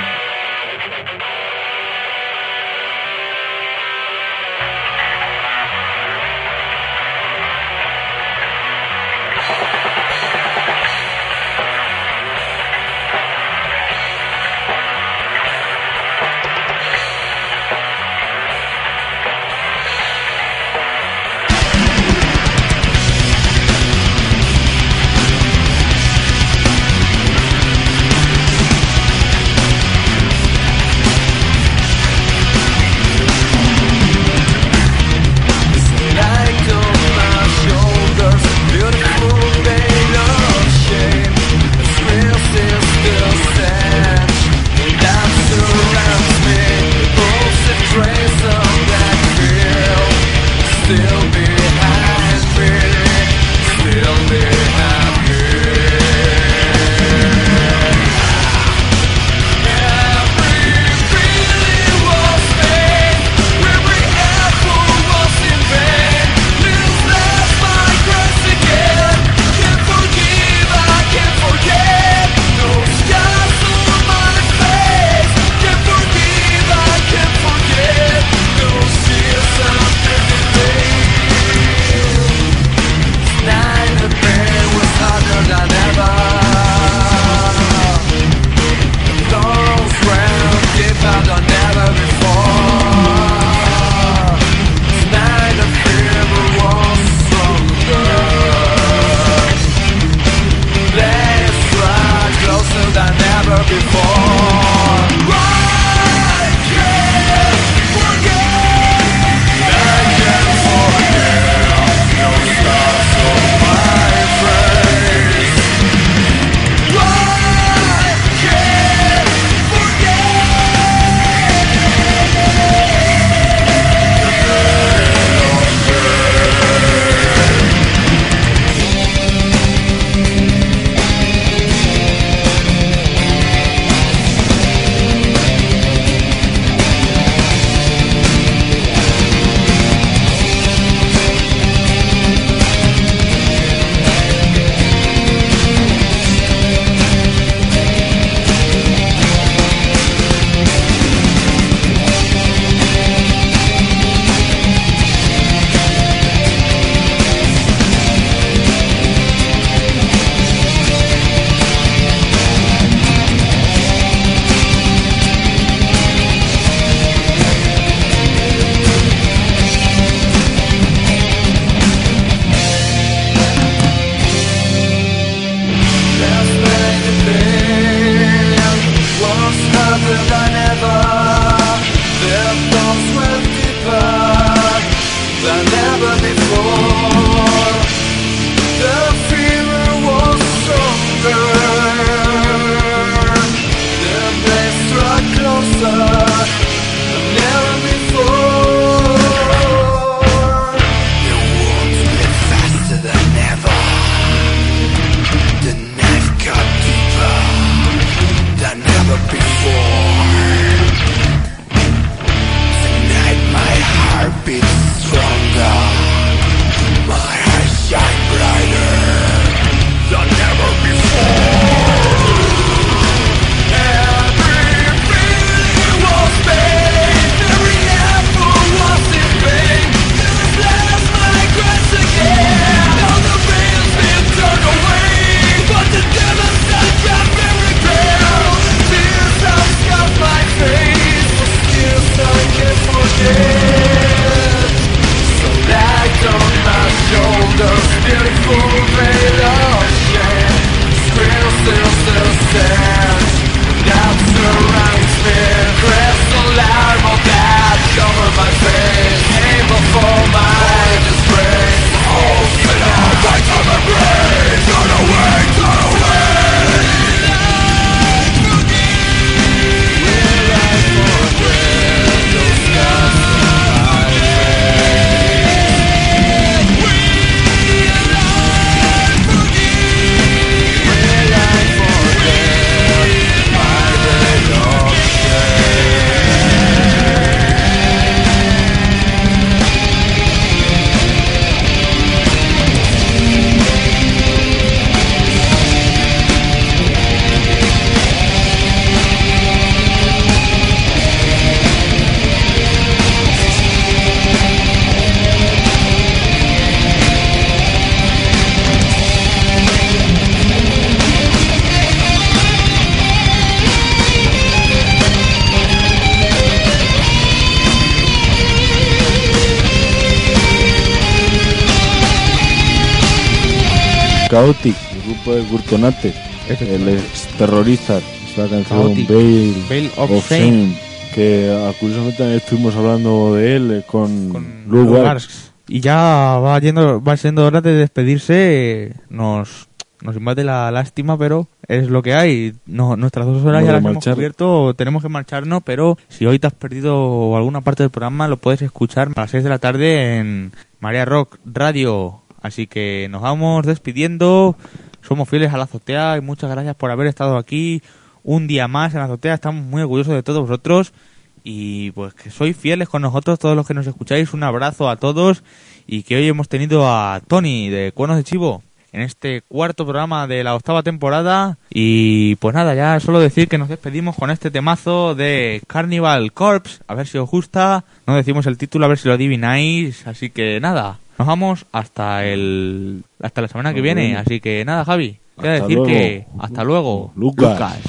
Chaotic, el grupo de Gurtonate, el ex terrorista, es la canción Chaotic, Veil, Veil of, of Shame. Shame, que ah, curiosamente también estuvimos hablando de él eh, con, con Lugarsk. Y ya va yendo, va siendo hora de despedirse. Nos, nos invade la lástima, pero es lo que hay. No, nuestras dos horas ya las hemos cubierto, tenemos que marcharnos, pero si hoy te has perdido alguna parte del programa, lo puedes escuchar a las seis de la tarde en Marea Rock Radio. Así que nos vamos despidiendo. Somos fieles a la azotea y muchas gracias por haber estado aquí un día más en la azotea. Estamos muy orgullosos de todos vosotros. Y pues que sois fieles con nosotros, todos los que nos escucháis. Un abrazo a todos. Y que hoy hemos tenido a Tony de Cuernos de Chivo en este cuarto programa de la octava temporada. Y pues nada, ya solo decir que nos despedimos con este temazo de Carnival Corpse. A ver si os gusta. No decimos el título, a ver si lo adivináis. Así que nada, nos vamos hasta el hasta la semana que viene. Así que nada, Javi, queda decir luego. que hasta luego, Lucas. Lucas.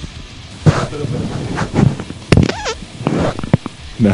Nah.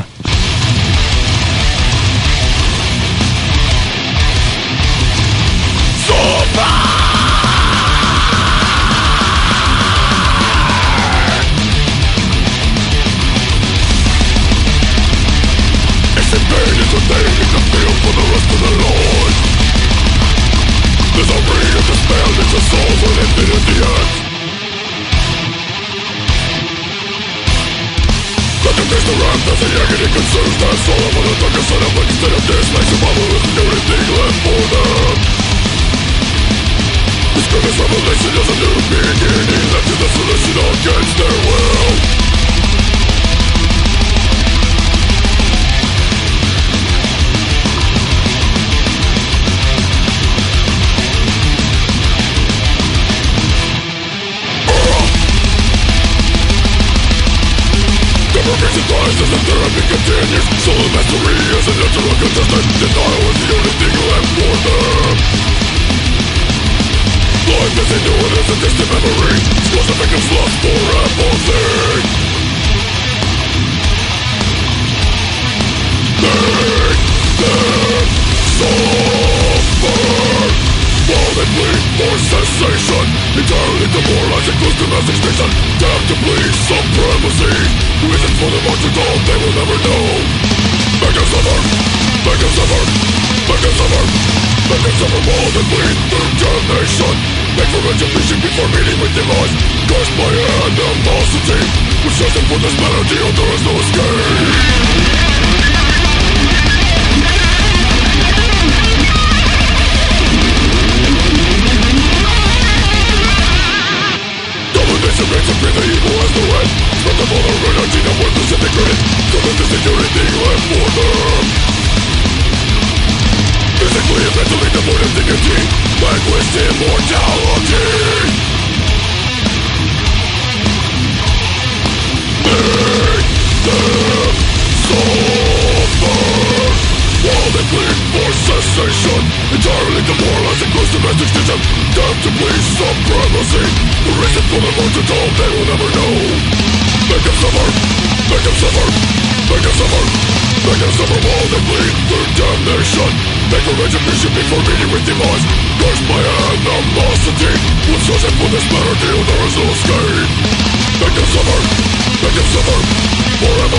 Make them suffer, make them suffer forever.